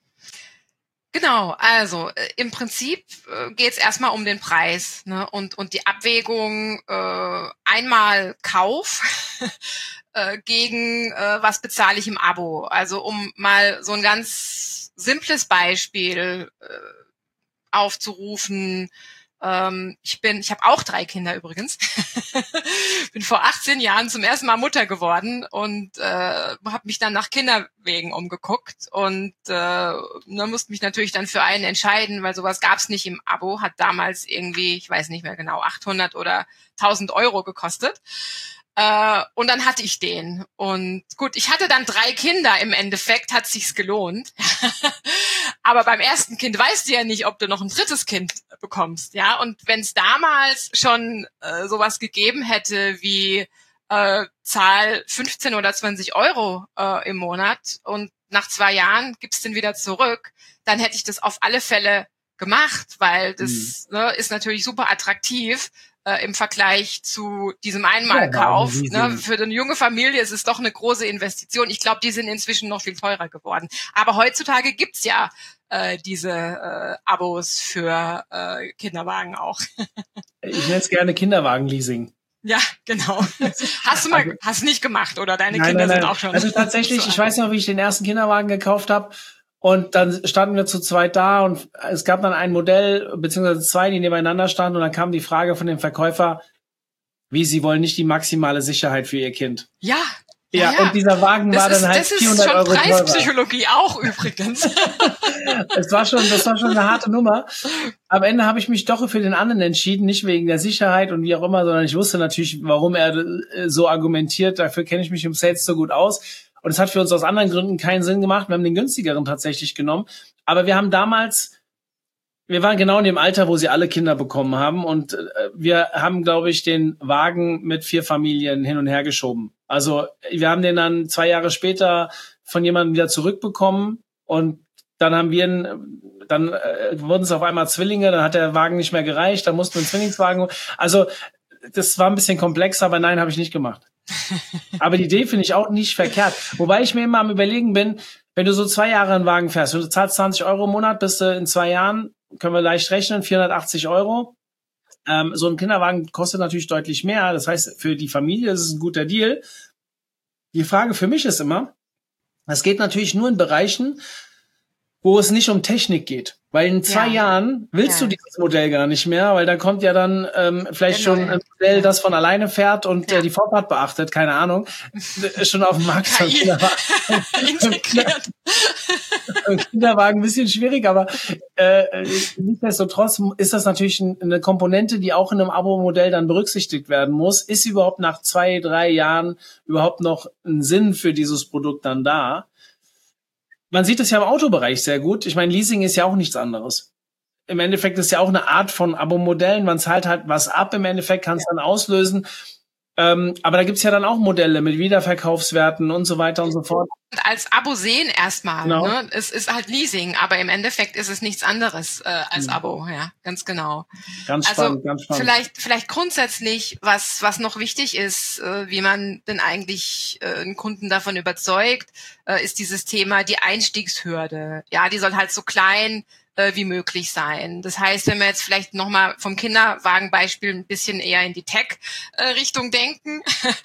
Genau, also äh, im Prinzip äh, geht es erstmal um den Preis, ne? und, und die Abwägung äh, einmal Kauf äh, gegen äh, was bezahle ich im Abo. Also um mal so ein ganz simples Beispiel äh, aufzurufen. Ähm, ich bin, ich habe auch drei Kinder übrigens. Bin vor achtzehn Jahren zum ersten Mal Mutter geworden und äh, habe mich dann nach Kinderwegen umgeguckt und äh, ne, musste mich natürlich dann für einen entscheiden, weil sowas gab's nicht im Abo, hat damals irgendwie, ich weiß nicht mehr genau, achthundert oder tausend Euro gekostet. Äh, und dann hatte ich den. Und gut, ich hatte dann drei Kinder. Im Endeffekt hat sich's gelohnt. Aber beim ersten Kind weißt du ja nicht, ob du noch ein drittes Kind bekommst. Ja, und wenn es damals schon äh, sowas gegeben hätte wie äh, Zahl fünfzehn oder zwanzig Euro äh, im Monat und nach zwei Jahren gibt's den wieder zurück, dann hätte ich das auf alle Fälle gemacht, weil das mhm. ne, ist natürlich super attraktiv. Äh, im Vergleich zu diesem Einmalkauf. Ja, ne? Für eine junge Familie ist es doch eine große Investition. Ich glaube, die sind inzwischen noch viel teurer geworden. Aber heutzutage gibt's ja äh, diese äh, Abos für äh, Kinderwagen auch. Ich nenne es gerne Kinderwagenleasing. Ja, genau. Hast du mal, also, hast nicht gemacht, oder? Deine nein, Kinder nein, nein. sind auch schon. Also tatsächlich, so ich weiß noch, wie ich den ersten Kinderwagen gekauft habe. Und dann standen wir zu zweit da und es gab dann ein Modell, beziehungsweise zwei, die nebeneinander standen. Und dann kam die Frage von dem Verkäufer, wie, sie wollen nicht die maximale Sicherheit für ihr Kind. Ja. Ja, ja, und dieser Wagen das war ist, dann halt vierhundert Euro teurer. Das ist schon Preispsychologie auch übrigens. Es war schon, das war schon eine harte Nummer. Am Ende habe ich mich doch für den anderen entschieden, nicht wegen der Sicherheit und wie auch immer, sondern ich wusste natürlich, warum er so argumentiert. Dafür kenne ich mich im Sales so gut aus. Und es hat für uns aus anderen Gründen keinen Sinn gemacht. Wir haben den günstigeren tatsächlich genommen. Aber wir haben damals, wir waren genau in dem Alter, wo sie alle Kinder bekommen haben. Und äh, wir haben, glaube ich, den Wagen mit vier Familien hin und her geschoben. Also wir haben den dann zwei Jahre später von jemandem wieder zurückbekommen. Und dann haben wir, einen, dann äh, wurden es auf einmal Zwillinge. Dann hat der Wagen nicht mehr gereicht. Dann mussten wir einen Zwillingswagen. Also das war ein bisschen komplexer, aber nein, habe ich nicht gemacht. Aber die Idee finde ich auch nicht verkehrt. Wobei ich mir immer am Überlegen bin, wenn du so zwei Jahre einen Wagen fährst und du zahlst zwanzig Euro im Monat, bist du in zwei Jahren, können wir leicht rechnen, vierhundertachtzig Euro. Ähm, so ein Kinderwagen kostet natürlich deutlich mehr. Das heißt, für die Familie ist es ein guter Deal. Die Frage für mich ist immer, es geht natürlich nur in Bereichen, wo es nicht um Technik geht. Weil in zwei ja. Jahren willst ja. du dieses Modell gar nicht mehr, weil da kommt ja dann ähm, vielleicht genau, schon ein Modell, das von alleine fährt und ja. äh, die Vorfahrt beachtet, keine Ahnung, schon auf dem Markt. K I integriert. Ein Kinderwagen ein bisschen schwierig, aber äh, nichtsdestotrotz ist das natürlich ein, eine Komponente, die auch in einem Abo-Modell dann berücksichtigt werden muss. Ist überhaupt nach zwei, drei Jahren überhaupt noch ein Sinn für dieses Produkt dann da? Man sieht es ja im Autobereich sehr gut. Ich meine, Leasing ist ja auch nichts anderes. Im Endeffekt ist ja auch eine Art von Abo-Modellen. Man zahlt halt was ab. Im Endeffekt kann es dann auslösen. Ähm, aber da gibt's ja dann auch Modelle mit Wiederverkaufswerten und so weiter und so fort. Und als Abo sehen erstmal. Genau. Ne? Es ist halt Leasing, aber im Endeffekt ist es nichts anderes äh, als Abo. Ja, ganz genau. Ganz spannend, also, ganz spannend. Vielleicht, vielleicht grundsätzlich, was was noch wichtig ist, äh, wie man denn eigentlich äh, einen Kunden davon überzeugt, äh, ist dieses Thema die Einstiegshürde. Ja, die soll halt so klein wie möglich sein. Das heißt, wenn wir jetzt vielleicht nochmal vom Kinderwagenbeispiel ein bisschen eher in die Tech-Richtung denken,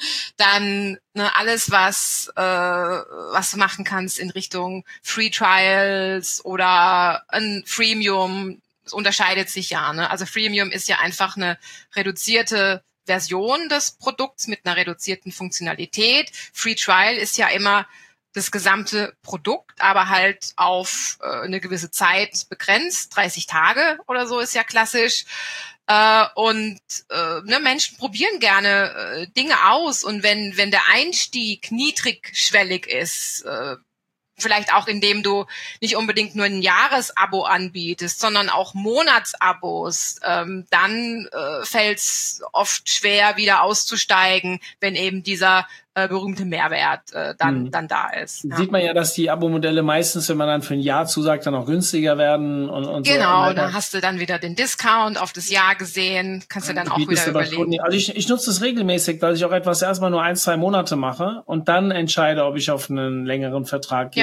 dann ne, alles, was äh, was du machen kannst in Richtung Free Trials oder ein Freemium, das unterscheidet sich ja. Ne? Also Freemium ist ja einfach eine reduzierte Version des Produkts mit einer reduzierten Funktionalität. Free Trial ist ja immer das gesamte Produkt, aber halt auf äh, eine gewisse Zeit begrenzt, dreißig Tage oder so ist ja klassisch. Äh, und äh, ne, Menschen probieren gerne äh, Dinge aus und wenn wenn der Einstieg niedrigschwellig ist, äh, vielleicht auch indem du nicht unbedingt nur ein Jahresabo anbietest, sondern auch Monatsabos, ähm, dann äh, fällt es oft schwer, wieder auszusteigen, wenn eben dieser äh, berühmte Mehrwert äh, dann mhm. dann da ist. Ja. Sieht man ja, dass die Abo-Modelle meistens, wenn man dann für ein Jahr zusagt, dann auch günstiger werden und, und genau, so. Genau, da hast du dann wieder den Discount auf das Jahr gesehen, kannst du dann auch wieder überlegen. Also ich, ich nutze das regelmäßig, dass ich auch etwas erstmal nur ein, zwei Monate mache und dann entscheide, ob ich auf einen längeren Vertrag gehe. Ja.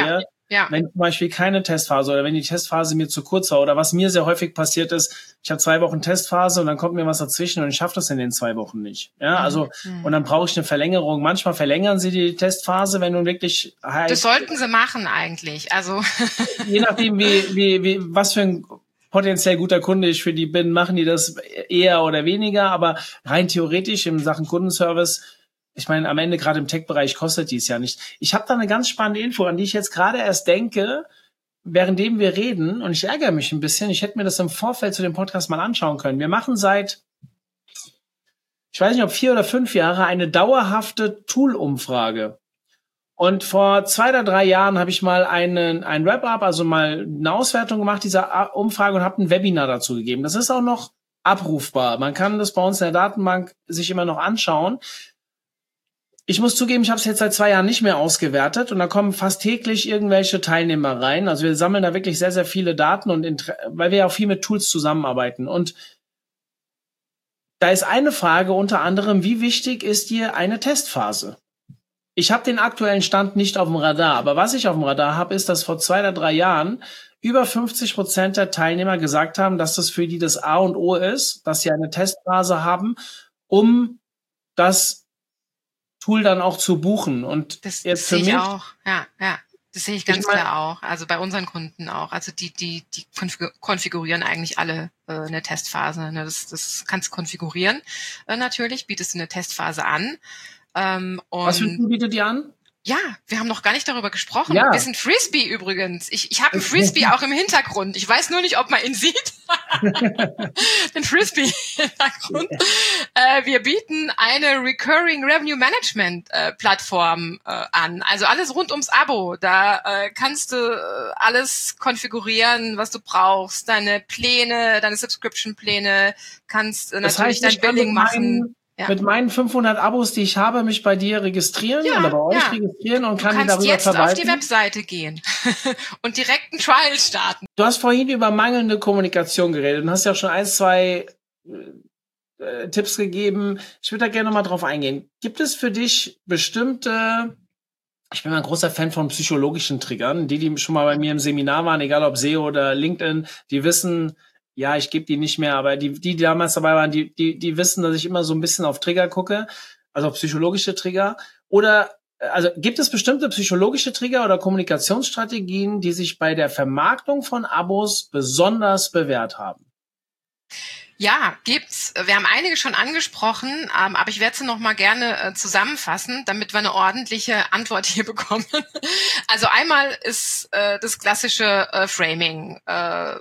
Ja. Wenn zum Beispiel keine Testphase oder wenn die Testphase mir zu kurz war oder was mir sehr häufig passiert ist, ich habe zwei Wochen Testphase und dann kommt mir was dazwischen und ich schaffe das in den zwei Wochen nicht. Ja, also Mhm. und dann brauche ich eine Verlängerung. Manchmal verlängern sie die Testphase, wenn du wirklich halt, Das sollten sie machen eigentlich. Also je nachdem wie wie wie was für ein potenziell guter Kunde ich für die bin, machen die das eher oder weniger, aber rein theoretisch in Sachen Kundenservice, ich meine, am Ende gerade im Tech-Bereich kostet die es ja nicht. Ich habe da eine ganz spannende Info, an die ich jetzt gerade erst denke, währenddem wir reden, und ich ärgere mich ein bisschen, ich hätte mir das im Vorfeld zu dem Podcast mal anschauen können. Wir machen seit, ich weiß nicht, ob vier oder fünf Jahre, eine dauerhafte Tool-Umfrage. Und vor zwei oder drei Jahren habe ich mal einen, ein Wrap-up, also mal eine Auswertung gemacht dieser Umfrage und habe ein Webinar dazu gegeben. Das ist auch noch abrufbar. Man kann das bei uns in der Datenbank sich immer noch anschauen. Ich muss zugeben, ich habe es jetzt seit zwei Jahren nicht mehr ausgewertet und da kommen fast täglich irgendwelche Teilnehmer rein. Also wir sammeln da wirklich sehr, sehr viele Daten und Inter- weil wir ja auch viel mit Tools zusammenarbeiten. Und da ist eine Frage unter anderem, wie wichtig ist dir eine Testphase? Ich habe den aktuellen Stand nicht auf dem Radar, aber was ich auf dem Radar habe, ist, dass vor zwei oder drei Jahren über fünfzig Prozent der Teilnehmer gesagt haben, dass das für die das A und O ist, dass sie eine Testphase haben, um das Tool dann auch zu buchen. Und das, jetzt das für sehe ich mich, auch. Ja, ja. Das sehe ich ganz ich mein, klar auch. Also bei unseren Kunden auch. Also die, die, die konfig- konfigurieren eigentlich alle äh, eine Testphase. Ne? Das, das kannst du konfigurieren äh, natürlich, bietest du eine Testphase an. Ähm, was für ein und Tool bietet ihr an? ja, wir haben noch gar nicht darüber gesprochen. Ja. Wir sind Frisbee übrigens. Ich, ich habe einen Frisbee auch im Hintergrund. Ich weiß nur nicht, ob man ihn sieht. Den Frisbee im Hintergrund. Äh, wir bieten eine Recurring Revenue Management äh, Plattform äh, an. Also alles rund ums Abo. Da äh, kannst du äh, alles konfigurieren, was du brauchst. Deine Pläne, deine Subscription-Pläne, kannst äh, Das natürlich heißt, ich dein kann mit Billing machen. meinen, Ja. mit meinen fünfhundert Abos, die ich habe, mich bei dir registrieren Ja, oder bei euch ja. registrieren und Du kann die kannst darüber jetzt verwalten. auf die Webseite gehen und direkt einen Trial starten. Du hast vorhin über mangelnde Kommunikation geredet und hast ja auch schon ein, zwei äh, Tipps gegeben. Ich würde da gerne nochmal drauf eingehen. Gibt es für dich bestimmte, ich bin ein großer Fan von psychologischen Triggern, die, die schon mal bei mir im Seminar waren, egal ob S E O oder LinkedIn, die wissen, ja, ich gebe die nicht mehr, aber die, die damals dabei waren, die, die, die wissen, dass ich immer so ein bisschen auf Trigger gucke, also auf psychologische Trigger. Oder, also gibt es bestimmte psychologische Trigger oder Kommunikationsstrategien, die sich bei der Vermarktung von Abos besonders bewährt haben? Ja, gibt's. Wir haben einige schon angesprochen, ähm, aber ich werde sie noch mal gerne äh, zusammenfassen, damit wir eine ordentliche Antwort hier bekommen. Also einmal ist äh, das klassische äh, Framing äh,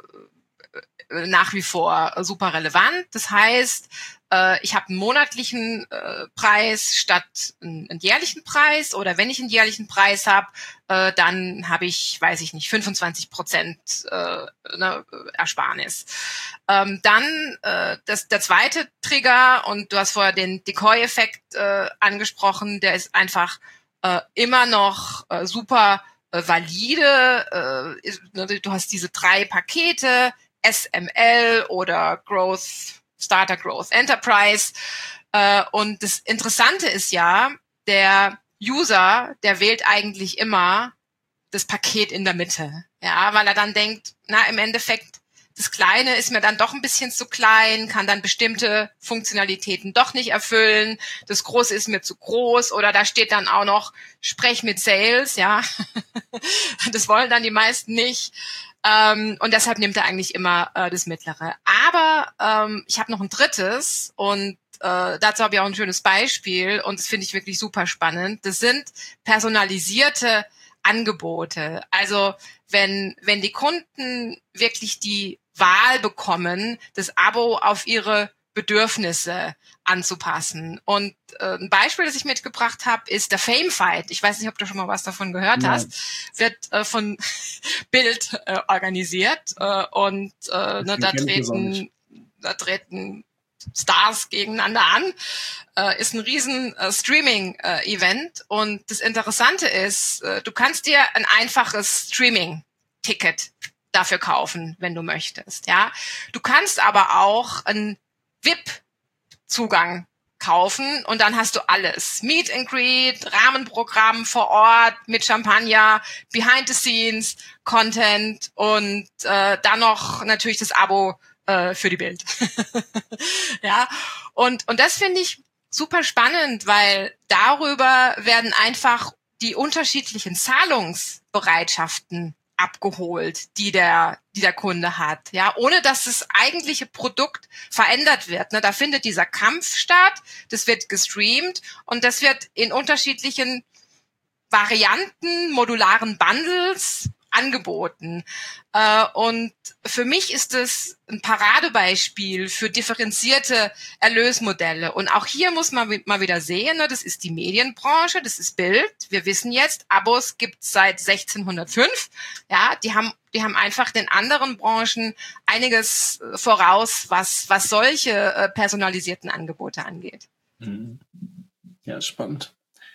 nach wie vor super relevant. Das heißt, äh, ich habe einen monatlichen äh, Preis statt einen, einen jährlichen Preis, oder wenn ich einen jährlichen Preis habe, äh, dann habe ich, weiß ich nicht, fünfundzwanzig Prozent äh, ne, Ersparnis. Ähm, dann äh, das, der zweite Trigger, und du hast vorher den Decoy-Effekt äh, angesprochen, der ist einfach äh, immer noch äh, super äh, valide. Äh, ist, ne, du hast diese drei Pakete, S M L oder Growth, Starter Growth Enterprise. Äh, und das Interessante ist ja, der User, der wählt eigentlich immer das Paket in der Mitte. Ja, weil er dann denkt, na, im Endeffekt, das Kleine ist mir dann doch ein bisschen zu klein, kann dann bestimmte Funktionalitäten doch nicht erfüllen. Das Große ist mir zu groß, oder da steht dann auch noch, sprech mit Sales, ja. Das wollen dann die meisten nicht. Ähm, und deshalb nimmt er eigentlich immer äh, das Mittlere. Aber ähm, ich habe noch ein drittes, und äh, dazu habe ich auch ein schönes Beispiel, und das finde ich wirklich super spannend. Das sind personalisierte Angebote. Also wenn wenn die Kunden wirklich die Wahl bekommen, das Abo auf ihre Bedürfnisse anzupassen. Und äh, ein Beispiel, das ich mitgebracht habe, ist der Fame Fight. Ich weiß nicht, ob du schon mal was davon gehört Nein. hast. Wird äh, von Bild äh, organisiert äh, und äh, ne, da treten da treten Stars gegeneinander an. Äh, ist ein riesen äh, Streaming-Event. Äh, und das Interessante ist, äh, du kannst dir ein einfaches Streaming-Ticket dafür kaufen, wenn du möchtest. Ja, du kannst aber auch einen V I P-Zugang kaufen und dann hast du alles. Meet and Greet, Rahmenprogramm vor Ort mit Champagner, Behind the Scenes, Content und äh, dann noch natürlich das Abo äh, für die Bild. Ja, und und das finde ich super spannend, weil darüber werden einfach die unterschiedlichen Zahlungsbereitschaften abgeholt, die der, die der Kunde hat, ja, ohne dass das eigentliche Produkt verändert wird. Ne? Da findet dieser Kampf statt, das wird gestreamt und das wird in unterschiedlichen Varianten, modularen Bundles angeboten. Äh, und für mich ist es ein Paradebeispiel für differenzierte Erlösmodelle. Und auch hier muss man mal wieder sehen, ne, das ist die Medienbranche, das ist Bild. Wir wissen jetzt, Abos gibt's seit sechzehnhundertfünf. Ja, die haben, die haben einfach den anderen Branchen einiges voraus, was, was solche äh, personalisierten Angebote angeht. Ja, spannend.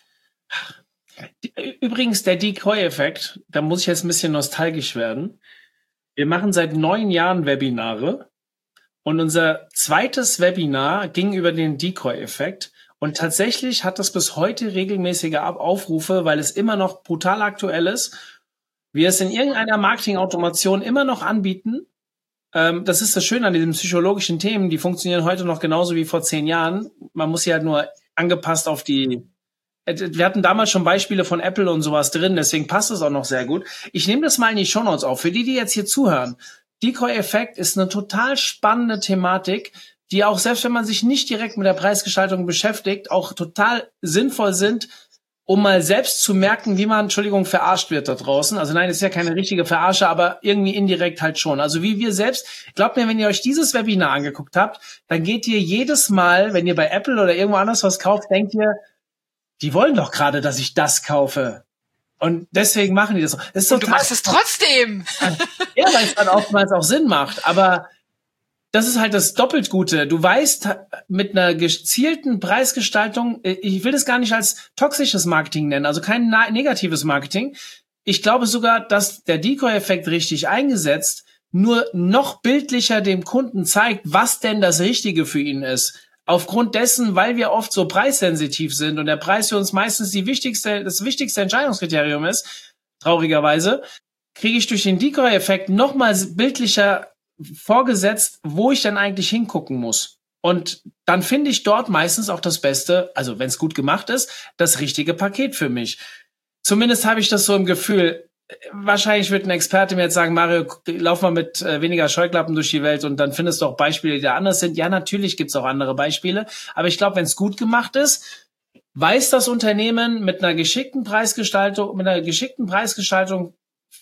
Übrigens, der Decoy-Effekt, da muss ich jetzt ein bisschen nostalgisch werden. Wir machen seit neun Jahren Webinare und unser zweites Webinar ging über den Decoy-Effekt und tatsächlich hat das bis heute regelmäßige Aufrufe, weil es immer noch brutal aktuell ist. Wir es in irgendeiner Marketing-Automation immer noch anbieten. Ähm, das ist das Schöne an diesen psychologischen Themen, die funktionieren heute noch genauso wie vor zehn Jahren. Man muss sie halt nur angepasst auf die Wir hatten damals schon Beispiele von Apple und sowas drin, deswegen passt es auch noch sehr gut. Ich nehme das mal in die Shownotes auf. Für die, die jetzt hier zuhören, Decoy-Effekt ist eine total spannende Thematik, die auch, selbst wenn man sich nicht direkt mit der Preisgestaltung beschäftigt, auch total sinnvoll sind, um mal selbst zu merken, wie man, Entschuldigung, verarscht wird da draußen. Also nein, es ist ja keine richtige Verarsche, aber irgendwie indirekt halt schon. Also wie wir selbst, glaubt mir, wenn ihr euch dieses Webinar angeguckt habt, dann geht ihr jedes Mal, wenn ihr bei Apple oder irgendwo anders was kauft, denkt ihr, die wollen doch gerade, dass ich das kaufe. Und deswegen machen die das. Das ist und du machst es trotzdem. Ja, weil es dann oftmals auch Sinn macht. Aber das ist halt das doppelt Gute. Du weißt, mit einer gezielten Preisgestaltung, ich will das gar nicht als toxisches Marketing nennen, also kein negatives Marketing. Ich glaube sogar, dass der Decoy-Effekt richtig eingesetzt nur noch bildlicher dem Kunden zeigt, was denn das Richtige für ihn ist. Aufgrund dessen, weil wir oft so preissensitiv sind und der Preis für uns meistens die wichtigste, das wichtigste Entscheidungskriterium ist, traurigerweise, kriege ich durch den Decoy-Effekt nochmal bildlicher vorgesetzt, wo ich dann eigentlich hingucken muss. Und dann finde ich dort meistens auch das Beste, also wenn es gut gemacht ist, das richtige Paket für mich. Zumindest habe ich das so im Gefühl. Wahrscheinlich wird ein Experte mir jetzt sagen, Mario, lauf mal mit äh, weniger Scheuklappen durch die Welt und dann findest du auch Beispiele, die da anders sind. Ja, natürlich gibt's auch andere Beispiele. Aber ich glaube, wenn es gut gemacht ist, weiß das Unternehmen mit einer geschickten Preisgestaltung, mit einer geschickten Preisgestaltung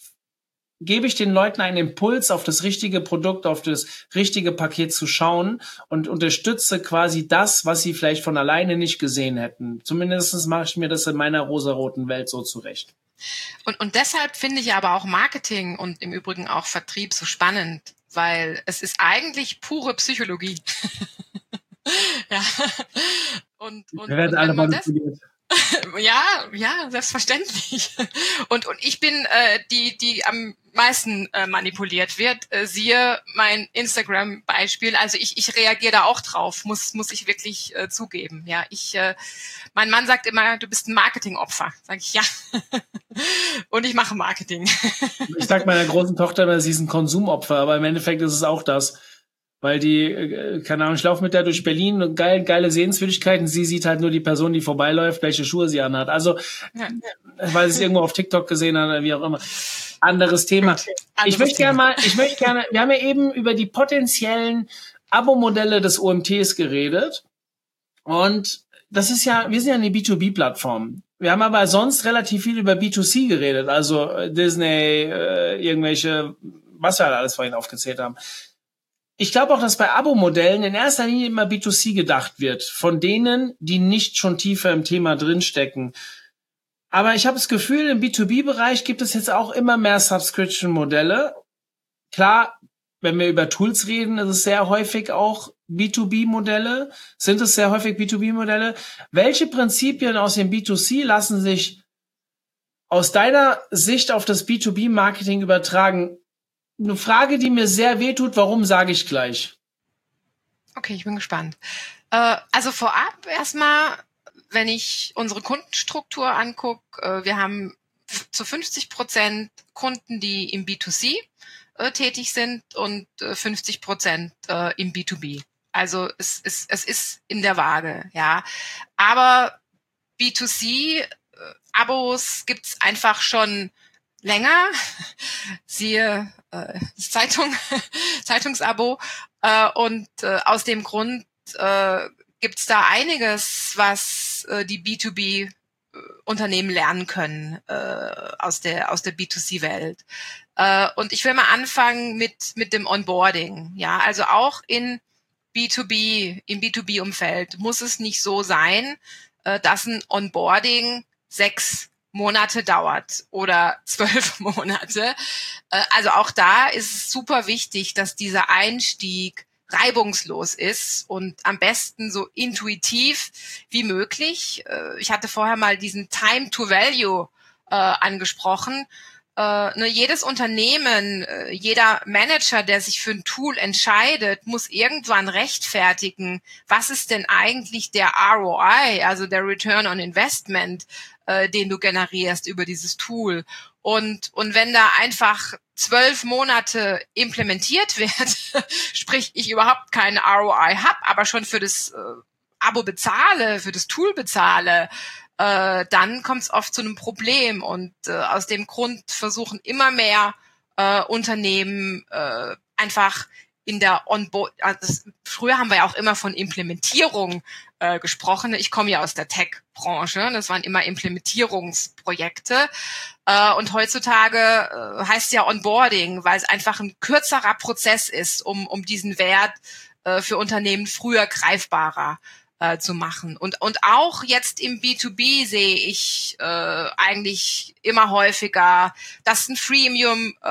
gebe ich den Leuten einen Impuls, auf das richtige Produkt, auf das richtige Paket zu schauen und unterstütze quasi das, was sie vielleicht von alleine nicht gesehen hätten. Zumindest mache ich mir das in meiner rosaroten Welt so zurecht. Und, und deshalb finde ich aber auch Marketing und im Übrigen auch Vertrieb so spannend, weil es ist eigentlich pure Psychologie. Ja. Und, und, Wir werden und alle manipuliert. Ja, ja, selbstverständlich. Und und ich bin äh, die, die am meisten äh, manipuliert wird. Äh, siehe mein Instagram-Beispiel. Also ich ich reagiere da auch drauf, muss muss ich wirklich äh, zugeben. Ja, ich äh, mein Mann sagt immer, du bist ein Marketingopfer. Sag ich ja. Und ich mache Marketing. Ich sag meiner großen Tochter immer, sie ist ein Konsumopfer, aber im Endeffekt ist es auch das. Weil die, keine Ahnung, ich laufe mit der durch Berlin und geil, geile Sehenswürdigkeiten. Sie sieht halt nur die Person, die vorbeiläuft, welche Schuhe sie anhat. Also, ja. Weil sie es irgendwo auf TikTok gesehen hat, wie auch immer. Anderes Thema. Gut, anderes ich möchte gerne mal, ich möchte gerne, wir haben ja eben über die potenziellen Abo-Modelle des O M Ts geredet. Und das ist ja, wir sind ja eine B zwei B-Plattform. Wir haben aber sonst relativ viel über B zwei C geredet. Also Disney, äh, irgendwelche, was wir halt alles vorhin aufgezählt haben. Ich glaube auch, dass bei Abo-Modellen in erster Linie immer B zwei C gedacht wird, von denen, die nicht schon tiefer im Thema drinstecken. Aber ich habe das Gefühl, im B zwei B-Bereich gibt es jetzt auch immer mehr Subscription-Modelle. Klar, wenn wir über Tools reden, ist es sehr häufig auch B zwei B-Modelle, sind es sehr häufig B zwei B-Modelle. Welche Prinzipien aus dem B zwei C lassen sich aus deiner Sicht auf das B zwei B-Marketing übertragen? Eine Frage, die mir sehr wehtut, warum, sage ich gleich. Okay, ich bin gespannt. Äh, also vorab erstmal, wenn ich unsere Kundenstruktur angucke, äh, wir haben f- zu fünfzig Prozent Kunden, die im B zwei C äh, tätig sind und äh, fünfzig Prozent äh, im B zwei B. Also es, es, es ist in der Waage, ja. Aber B zwei C äh, Abos gibt's einfach schon länger. Siehe äh, das Zeitung, Zeitungsabo. Äh, und äh, aus dem Grund äh, gibt's da einiges, was äh, die B zwei B Unternehmen lernen können äh, aus der aus der B zwei C Welt. Äh, und ich will mal anfangen mit mit dem Onboarding. Ja, also auch in B zwei B, im B zwei B Umfeld muss es nicht so sein, äh, dass ein Onboarding sechs Monate dauert oder zwölf Monate. Äh, also auch da ist es super wichtig, dass dieser Einstieg reibungslos ist und am besten so intuitiv wie möglich. Äh, ich hatte vorher mal diesen Time to Value äh, angesprochen. Äh, ne, jedes Unternehmen, äh, jeder Manager, der sich für ein Tool entscheidet, muss irgendwann rechtfertigen, was ist denn eigentlich der R O I, also der Return on Investment, äh, den du generierst über dieses Tool. Und, und wenn da einfach zwölf Monate implementiert wird, sprich ich überhaupt keinen R O I habe, aber schon für das äh, Abo bezahle, für das Tool bezahle, äh, dann kommt es oft zu einem Problem. Und äh, aus dem Grund versuchen immer mehr äh, Unternehmen äh, einfach in der Onboard, also früher haben wir ja auch immer von Implementierung äh, gesprochen. Ich komme ja aus der Tech-Branche, das waren immer Implementierungsprojekte. Äh, und heutzutage äh, heißt ja Onboarding, weil es einfach ein kürzerer Prozess ist, um, um diesen Wert äh, für Unternehmen früher greifbarer äh, zu machen. Und, und auch jetzt im B zwei B sehe ich äh, eigentlich immer häufiger, dass ein Freemium äh,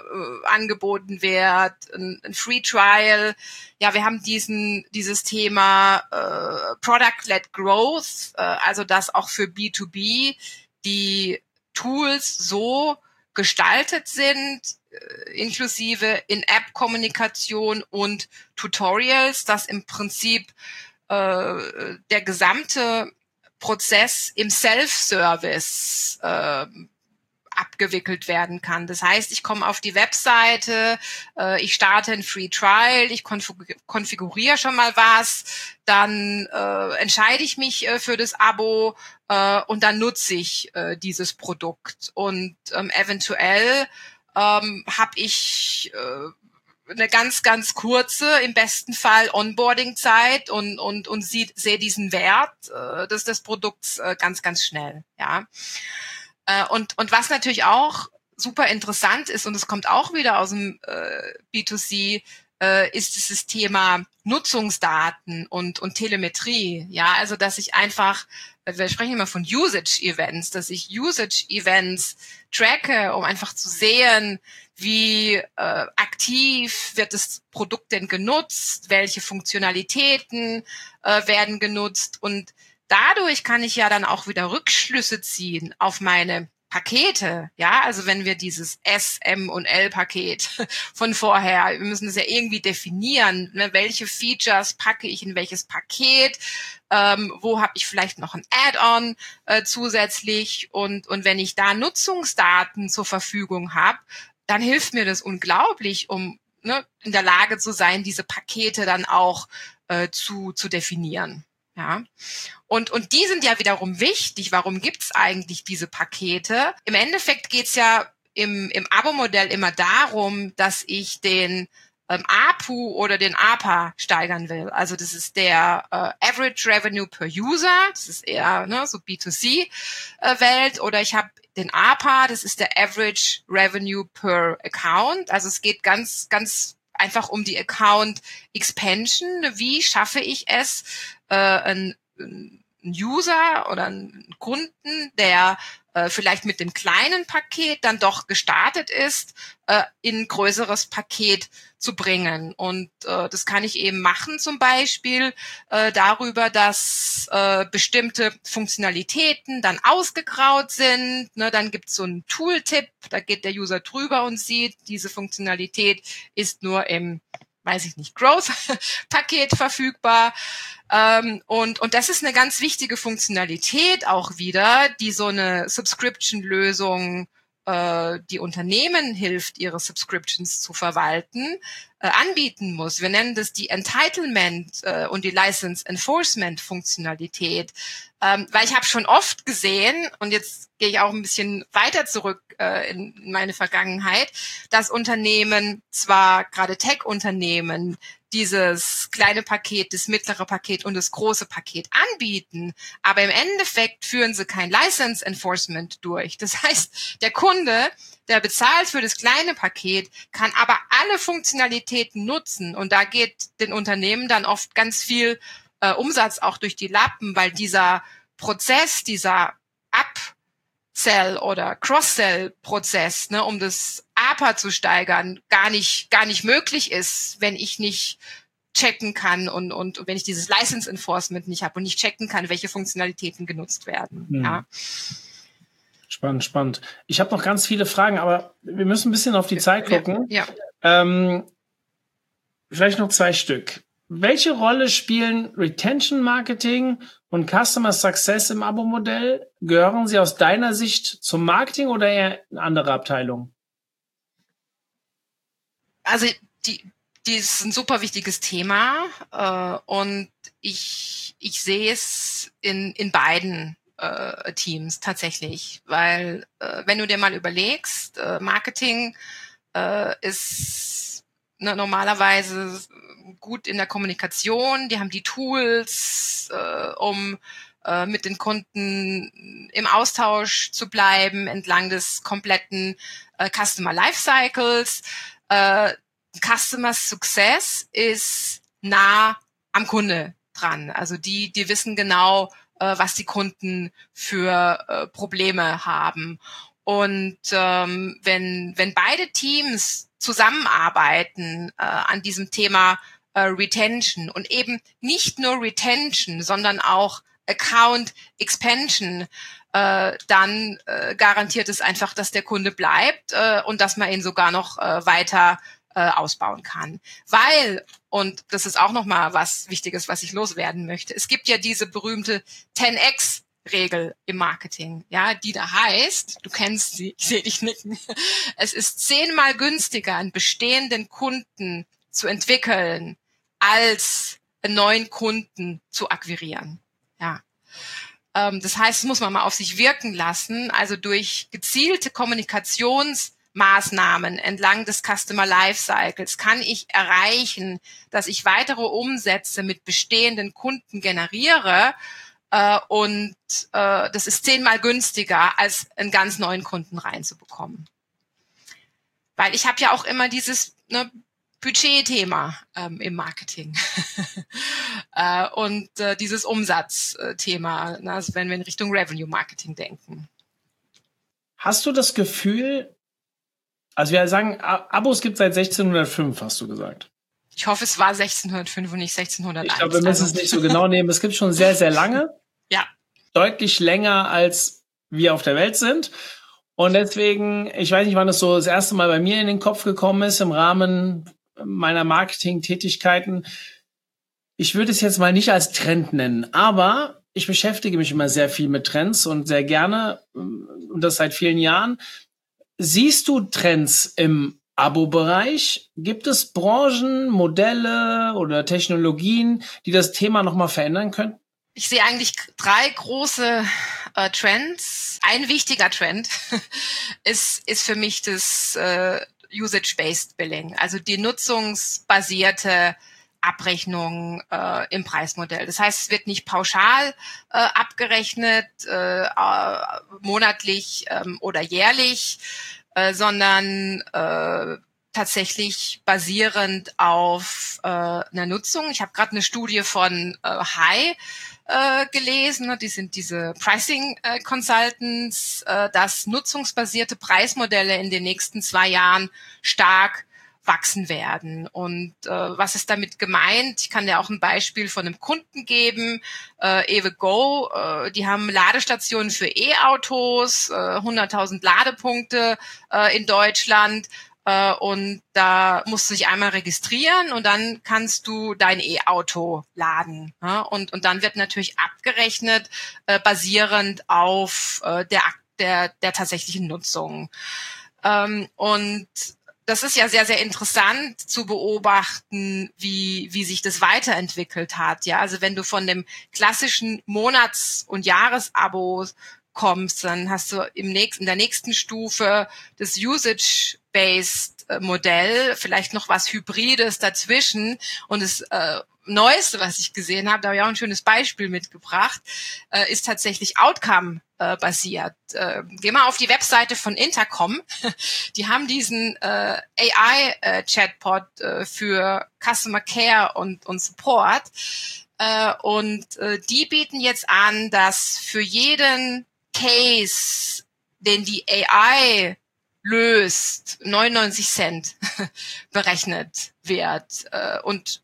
angeboten wird, ein, ein Free Trial. Ja, wir haben diesen dieses Thema äh, Product-led Growth, äh, also dass auch für B zwei B die Tools so gestaltet sind, äh, inklusive In-App-Kommunikation und Tutorials, dass im Prinzip äh, der gesamte Prozess im Self-Service äh, abgewickelt werden kann. Das heißt, ich komme auf die Webseite, äh, ich starte ein Free Trial, ich konfig- konfiguriere schon mal was, dann äh, entscheide ich mich äh, für das Abo äh, und dann nutze ich äh, dieses Produkt. Und ähm, eventuell ähm, habe ich äh, eine ganz, ganz kurze, im besten Fall Onboarding-Zeit und, und, und sie, sehe diesen Wert äh, des, des Produkts äh, ganz, ganz schnell. Ja. Äh, und, und was natürlich auch super interessant ist, und es kommt auch wieder aus dem äh, B zwei C, äh, ist dieses Thema Nutzungsdaten und, und Telemetrie. Ja, also dass ich einfach, wir sprechen immer von Usage-Events, dass ich Usage-Events tracke, um einfach zu sehen, wie äh, aktiv wird das Produkt denn genutzt, welche Funktionalitäten äh, werden genutzt, und dadurch kann ich ja dann auch wieder Rückschlüsse ziehen auf meine Pakete. Ja, also wenn wir dieses S, M und L-Paket von vorher, wir müssen das ja irgendwie definieren, ne, welche Features packe ich in welches Paket, ähm, wo habe ich vielleicht noch ein Add-on äh, zusätzlich, und und wenn ich da Nutzungsdaten zur Verfügung habe, dann hilft mir das unglaublich, um ne, in der Lage zu sein, diese Pakete dann auch äh, zu zu definieren. Ja. Und, und die sind ja wiederum wichtig. Warum gibt's eigentlich diese Pakete? Im Endeffekt geht's ja im, im Abo-Modell immer darum, dass ich den ähm, A P U oder den A P A steigern will. Also das ist der äh, Average Revenue per User. Das ist eher ne, so B zwei C-Welt. Äh, oder ich habe den A P A, das ist der Average Revenue per Account. Also es geht ganz, ganz einfach um die Account Expansion. Wie schaffe ich es, äh, ein, ein User oder einen Kunden, der äh, vielleicht mit dem kleinen Paket dann doch gestartet ist, äh, in ein größeres Paket zu bringen. Und äh, das kann ich eben machen, zum Beispiel äh, darüber, dass äh, bestimmte Funktionalitäten dann ausgegraut sind. Ne, dann gibt es so einen Tooltip, da geht der User drüber und sieht, diese Funktionalität ist nur im weiß ich nicht, Growth-Paket verfügbar. Ähm, und, und das ist eine ganz wichtige Funktionalität auch wieder, die so eine Subscription-Lösung, äh, die Unternehmen hilft, ihre Subscriptions zu verwalten, äh, anbieten muss. Wir nennen das die Entitlement äh, und die License Enforcement Funktionalität. Ähm, weil ich habe schon oft gesehen, und jetzt gehe ich auch ein bisschen weiter zurück äh, in meine Vergangenheit, dass Unternehmen, zwar gerade Tech-Unternehmen, dieses kleine Paket, das mittlere Paket und das große Paket anbieten, aber im Endeffekt führen sie kein License Enforcement durch. Das heißt, der Kunde, der bezahlt für das kleine Paket, kann aber alle Funktionalitäten nutzen, und da geht den Unternehmen dann oft ganz viel äh, Umsatz auch durch die Lappen, weil dieser Prozess, dieser Upsell oder Cross-Sell-Prozess, ne, um das A P A zu steigern, gar nicht gar nicht möglich ist, wenn ich nicht checken kann und und wenn ich dieses License Enforcement nicht habe und nicht checken kann, welche Funktionalitäten genutzt werden. Hm. Ja. Spannend, spannend. Ich habe noch ganz viele Fragen, aber wir müssen ein bisschen auf die Zeit gucken. Ja, ja. Ähm, vielleicht noch zwei Stück. Welche Rolle spielen Retention Marketing und Customer Success im Abo-Modell? Gehören sie aus deiner Sicht zum Marketing oder eher eine andere Abteilung? Also die, die ist ein super wichtiges Thema äh, und ich, ich sehe es in, in beiden äh, Teams tatsächlich, weil äh, wenn du dir mal überlegst, äh, Marketing äh, ist ne, normalerweise gut in der Kommunikation, die haben die Tools, äh, um äh, mit den Kunden im Austausch zu bleiben entlang des kompletten äh, Customer Lifecycles. Äh, Customer Success ist nah am Kunde dran. Also die, die wissen genau, äh, was die Kunden für äh, Probleme haben. Und ähm, wenn, wenn beide Teams zusammenarbeiten äh, an diesem Thema äh, Retention und eben nicht nur Retention, sondern auch Account Expansion, äh, dann äh, garantiert es einfach, dass der Kunde bleibt äh, und dass man ihn sogar noch äh, weiter äh, ausbauen kann. Weil, und das ist auch nochmal was Wichtiges, was ich loswerden möchte, es gibt ja diese berühmte zehn X Regel im Marketing, ja, die da heißt, du kennst sie, ich sehe dich nicken, es ist zehnmal günstiger, einen bestehenden Kunden zu entwickeln, als einen neuen Kunden zu akquirieren. Ja. Ähm, das heißt, das muss man mal auf sich wirken lassen, also durch gezielte Kommunikationsmaßnahmen entlang des Customer Lifecycles kann ich erreichen, dass ich weitere Umsätze mit bestehenden Kunden generiere, Uh, und uh, das ist zehnmal günstiger, als einen ganz neuen Kunden reinzubekommen. Weil ich habe ja auch immer dieses ne, Budgetthema ähm, im Marketing uh, und uh, dieses Umsatzthema, ne, also wenn wir in Richtung Revenue Marketing denken. Hast du das Gefühl, also wir sagen, Abos gibt es seit sechzehnhundertfünf, hast du gesagt. Ich hoffe, es war sechzehnhundertfünf und nicht sechzehnhunderteins. Ich glaube, wir müssen also. es nicht so genau nehmen. Es gibt schon sehr, sehr lange. Ja. Deutlich länger, als wir auf der Welt sind. Und deswegen, ich weiß nicht, wann es so das erste Mal bei mir in den Kopf gekommen ist, im Rahmen meiner Marketing-Tätigkeiten. Ich würde es jetzt mal nicht als Trend nennen, aber ich beschäftige mich immer sehr viel mit Trends und sehr gerne, und das seit vielen Jahren. Siehst du Trends im Abo-Bereich? Gibt es Branchen, Modelle oder Technologien, die das Thema nochmal verändern können? Ich sehe eigentlich drei große äh, Trends. Ein wichtiger Trend ist, ist für mich das äh, Usage-Based Billing, also die nutzungsbasierte Abrechnung äh, im Preismodell. Das heißt, es wird nicht pauschal äh, abgerechnet, äh, äh, monatlich ähm, oder jährlich, äh, sondern äh, tatsächlich basierend auf äh, einer Nutzung. Ich habe gerade eine Studie von äh, High äh, gelesen, die sind diese Pricing äh, Consultants, äh, dass nutzungsbasierte Preismodelle in den nächsten zwei Jahren stark wachsen werden. Und äh, was ist damit gemeint? Ich kann dir auch ein Beispiel von einem Kunden geben, äh, EweGo, äh, die haben Ladestationen für E-Autos, äh, hunderttausend Ladepunkte äh, in Deutschland. Äh, und da musst du dich einmal registrieren und dann kannst du dein E-Auto laden. Ja? Und, und dann wird natürlich abgerechnet, äh, basierend auf äh, der, der, der tatsächlichen Nutzung. Ähm, und das ist ja sehr, sehr interessant zu beobachten, wie, wie sich das weiterentwickelt hat. Ja, also wenn du von dem klassischen Monats- und Jahresabo kommst, dann hast du im nächsten, in der nächsten Stufe das Usage-Based Modell, vielleicht noch was Hybrides dazwischen. Und das äh, Neueste, was ich gesehen habe, da habe ich auch ein schönes Beispiel mitgebracht, äh, ist tatsächlich Outcome äh, basiert. Äh, geh mal auf die Webseite von Intercom. Die haben diesen äh, A I-Chatbot äh, für Customer Care und, und Support. Äh, und äh, die bieten jetzt an, dass für jeden Case, den die A I löst, neunundneunzig Cent berechnet wird. Äh, und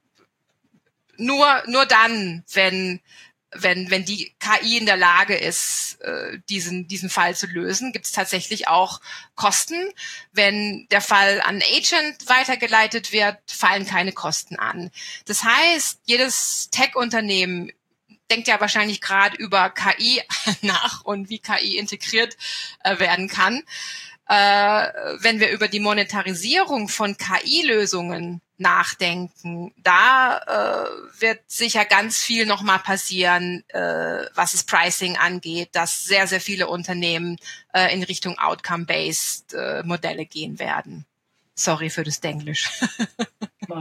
nur nur dann, wenn wenn wenn die K I in der Lage ist, äh, diesen diesen Fall zu lösen, gibt es tatsächlich auch Kosten. Wenn der Fall an Agent weitergeleitet wird, fallen keine Kosten an. Das heißt, jedes Tech-Unternehmen denkt ja wahrscheinlich gerade über K I nach und wie K I integriert äh, werden kann. Äh, wenn wir über die Monetarisierung von K I-Lösungen nachdenken, da äh, wird sicher ganz viel nochmal passieren, äh, was das Pricing angeht, dass sehr, sehr viele Unternehmen äh, in Richtung Outcome-based äh, Modelle gehen werden. Sorry für das Denglisch. Ah,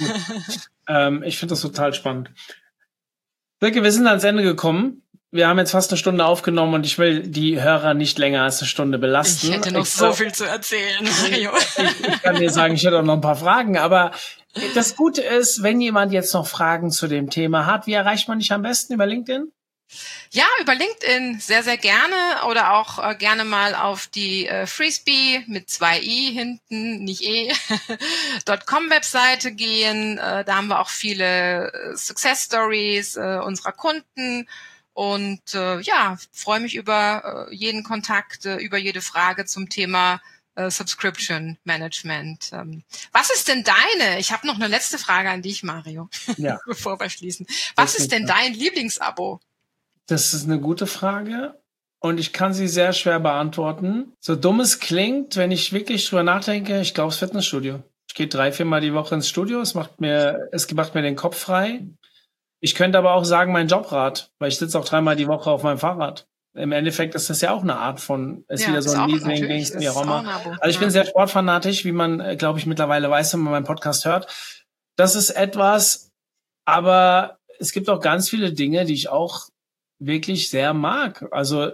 ähm, ich finde das total spannend. Silke, wir sind ans Ende gekommen. Wir haben jetzt fast eine Stunde aufgenommen und ich will die Hörer nicht länger als eine Stunde belasten. Ich hätte noch ich, so viel zu erzählen, Mario. Ich, ich kann dir sagen, ich hätte auch noch ein paar Fragen, aber das Gute ist, wenn jemand jetzt noch Fragen zu dem Thema hat, wie erreicht man dich am besten? Über LinkedIn? Ja, über LinkedIn sehr, sehr gerne oder auch äh, gerne mal auf die äh, Freespie mit zwei i hinten, nicht e, .com Webseite gehen. Äh, da haben wir auch viele äh, Success Stories äh, unserer Kunden und äh, ja, freue mich über äh, jeden Kontakt, äh, über jede Frage zum Thema äh, Subscription Management. Ähm, was ist denn deine? Ich habe noch eine letzte Frage an dich, Mario, ja. bevor wir schließen. Was das ist denn dein Lieblingsabo? Das ist eine gute Frage und ich kann sie sehr schwer beantworten. So dumm es klingt, wenn ich wirklich drüber nachdenke, ich glaube das Fitnessstudio. Ich gehe drei, viermal die Woche ins Studio, es macht mir, es macht mir den Kopf frei. Ich könnte aber auch sagen, mein Jobrad, weil ich sitze auch dreimal die Woche auf meinem Fahrrad. Im Endeffekt ist das ja auch eine Art von, ist ja, wieder so ein Leasing-Dings, wie auch immer. Also ich bin sehr sportfanatisch, wie man, glaube ich, mittlerweile weiß, wenn man meinen Podcast hört. Das ist etwas, aber es gibt auch ganz viele Dinge, die ich auch wirklich sehr mag. Also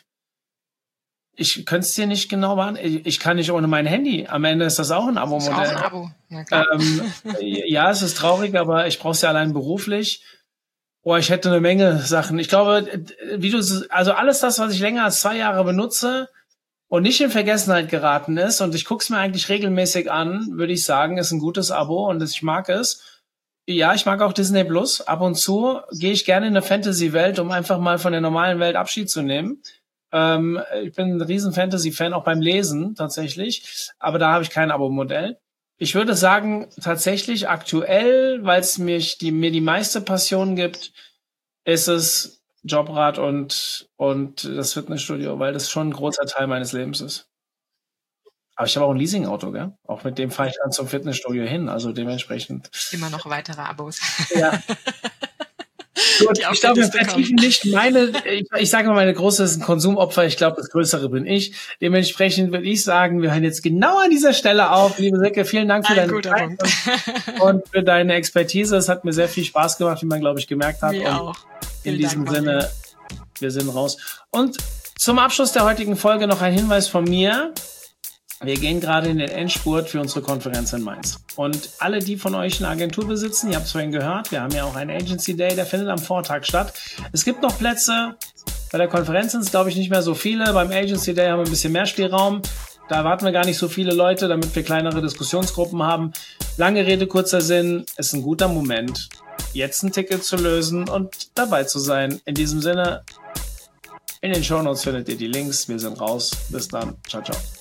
ich könnte es dir nicht genau beantworten. Ich kann nicht ohne mein Handy. Am Ende ist das auch ein Abo-Modell. Ist auch ein Abo. Na klar. Ähm, ja, es ist traurig, aber ich brauche es ja allein beruflich. Boah, ich hätte eine Menge Sachen. Ich glaube, wie du, also alles das, was ich länger als zwei Jahre benutze und nicht in Vergessenheit geraten ist und ich gucke es mir eigentlich regelmäßig an, würde ich sagen, ist ein gutes Abo und ich mag es. Ja, ich mag auch Disney Plus. Ab und zu gehe ich gerne in eine Fantasy-Welt, um einfach mal von der normalen Welt Abschied zu nehmen. Ähm, ich bin ein riesen Fantasy-Fan, auch beim Lesen tatsächlich. Aber da habe ich kein Abo-Modell. Ich würde sagen, tatsächlich aktuell, weil es mich die, mir die meiste Passion gibt, ist es Jobrad und, und das Fitnessstudio, weil das schon ein großer Teil meines Lebens ist. Aber ich habe auch ein Leasing-Auto, gell? Auch mit dem fahre ich dann zum Fitnessstudio hin, also dementsprechend. Immer noch weitere Abos. Ja. Gut, ich glaube, wir vertiefen nicht meine, ich, ich sage mal, meine große ist ein Konsumopfer, ich glaube, das größere bin ich. Dementsprechend würde ich sagen, wir hören jetzt genau an dieser Stelle auf. Liebe Silke, vielen Dank für ein deine Zeit und, und für deine Expertise. Es hat mir sehr viel Spaß gemacht, wie man, glaube ich, gemerkt hat. Mir und auch. In diesem Dank, Sinne, wir sind raus. Und zum Abschluss der heutigen Folge noch ein Hinweis von mir. Wir gehen gerade in den Endspurt für unsere Konferenz in Mainz. Und alle, die von euch eine Agentur besitzen, ihr habt es vorhin gehört, wir haben ja auch einen Agency Day, der findet am Vortag statt. Es gibt noch Plätze. Bei der Konferenz sind es, glaube ich, nicht mehr so viele. Beim Agency Day haben wir ein bisschen mehr Spielraum. Da erwarten wir gar nicht so viele Leute, damit wir kleinere Diskussionsgruppen haben. Lange Rede, kurzer Sinn. Es ist ein guter Moment, jetzt ein Ticket zu lösen und dabei zu sein. In diesem Sinne, in den Shownotes findet ihr die Links. Wir sind raus. Bis dann. Ciao, ciao.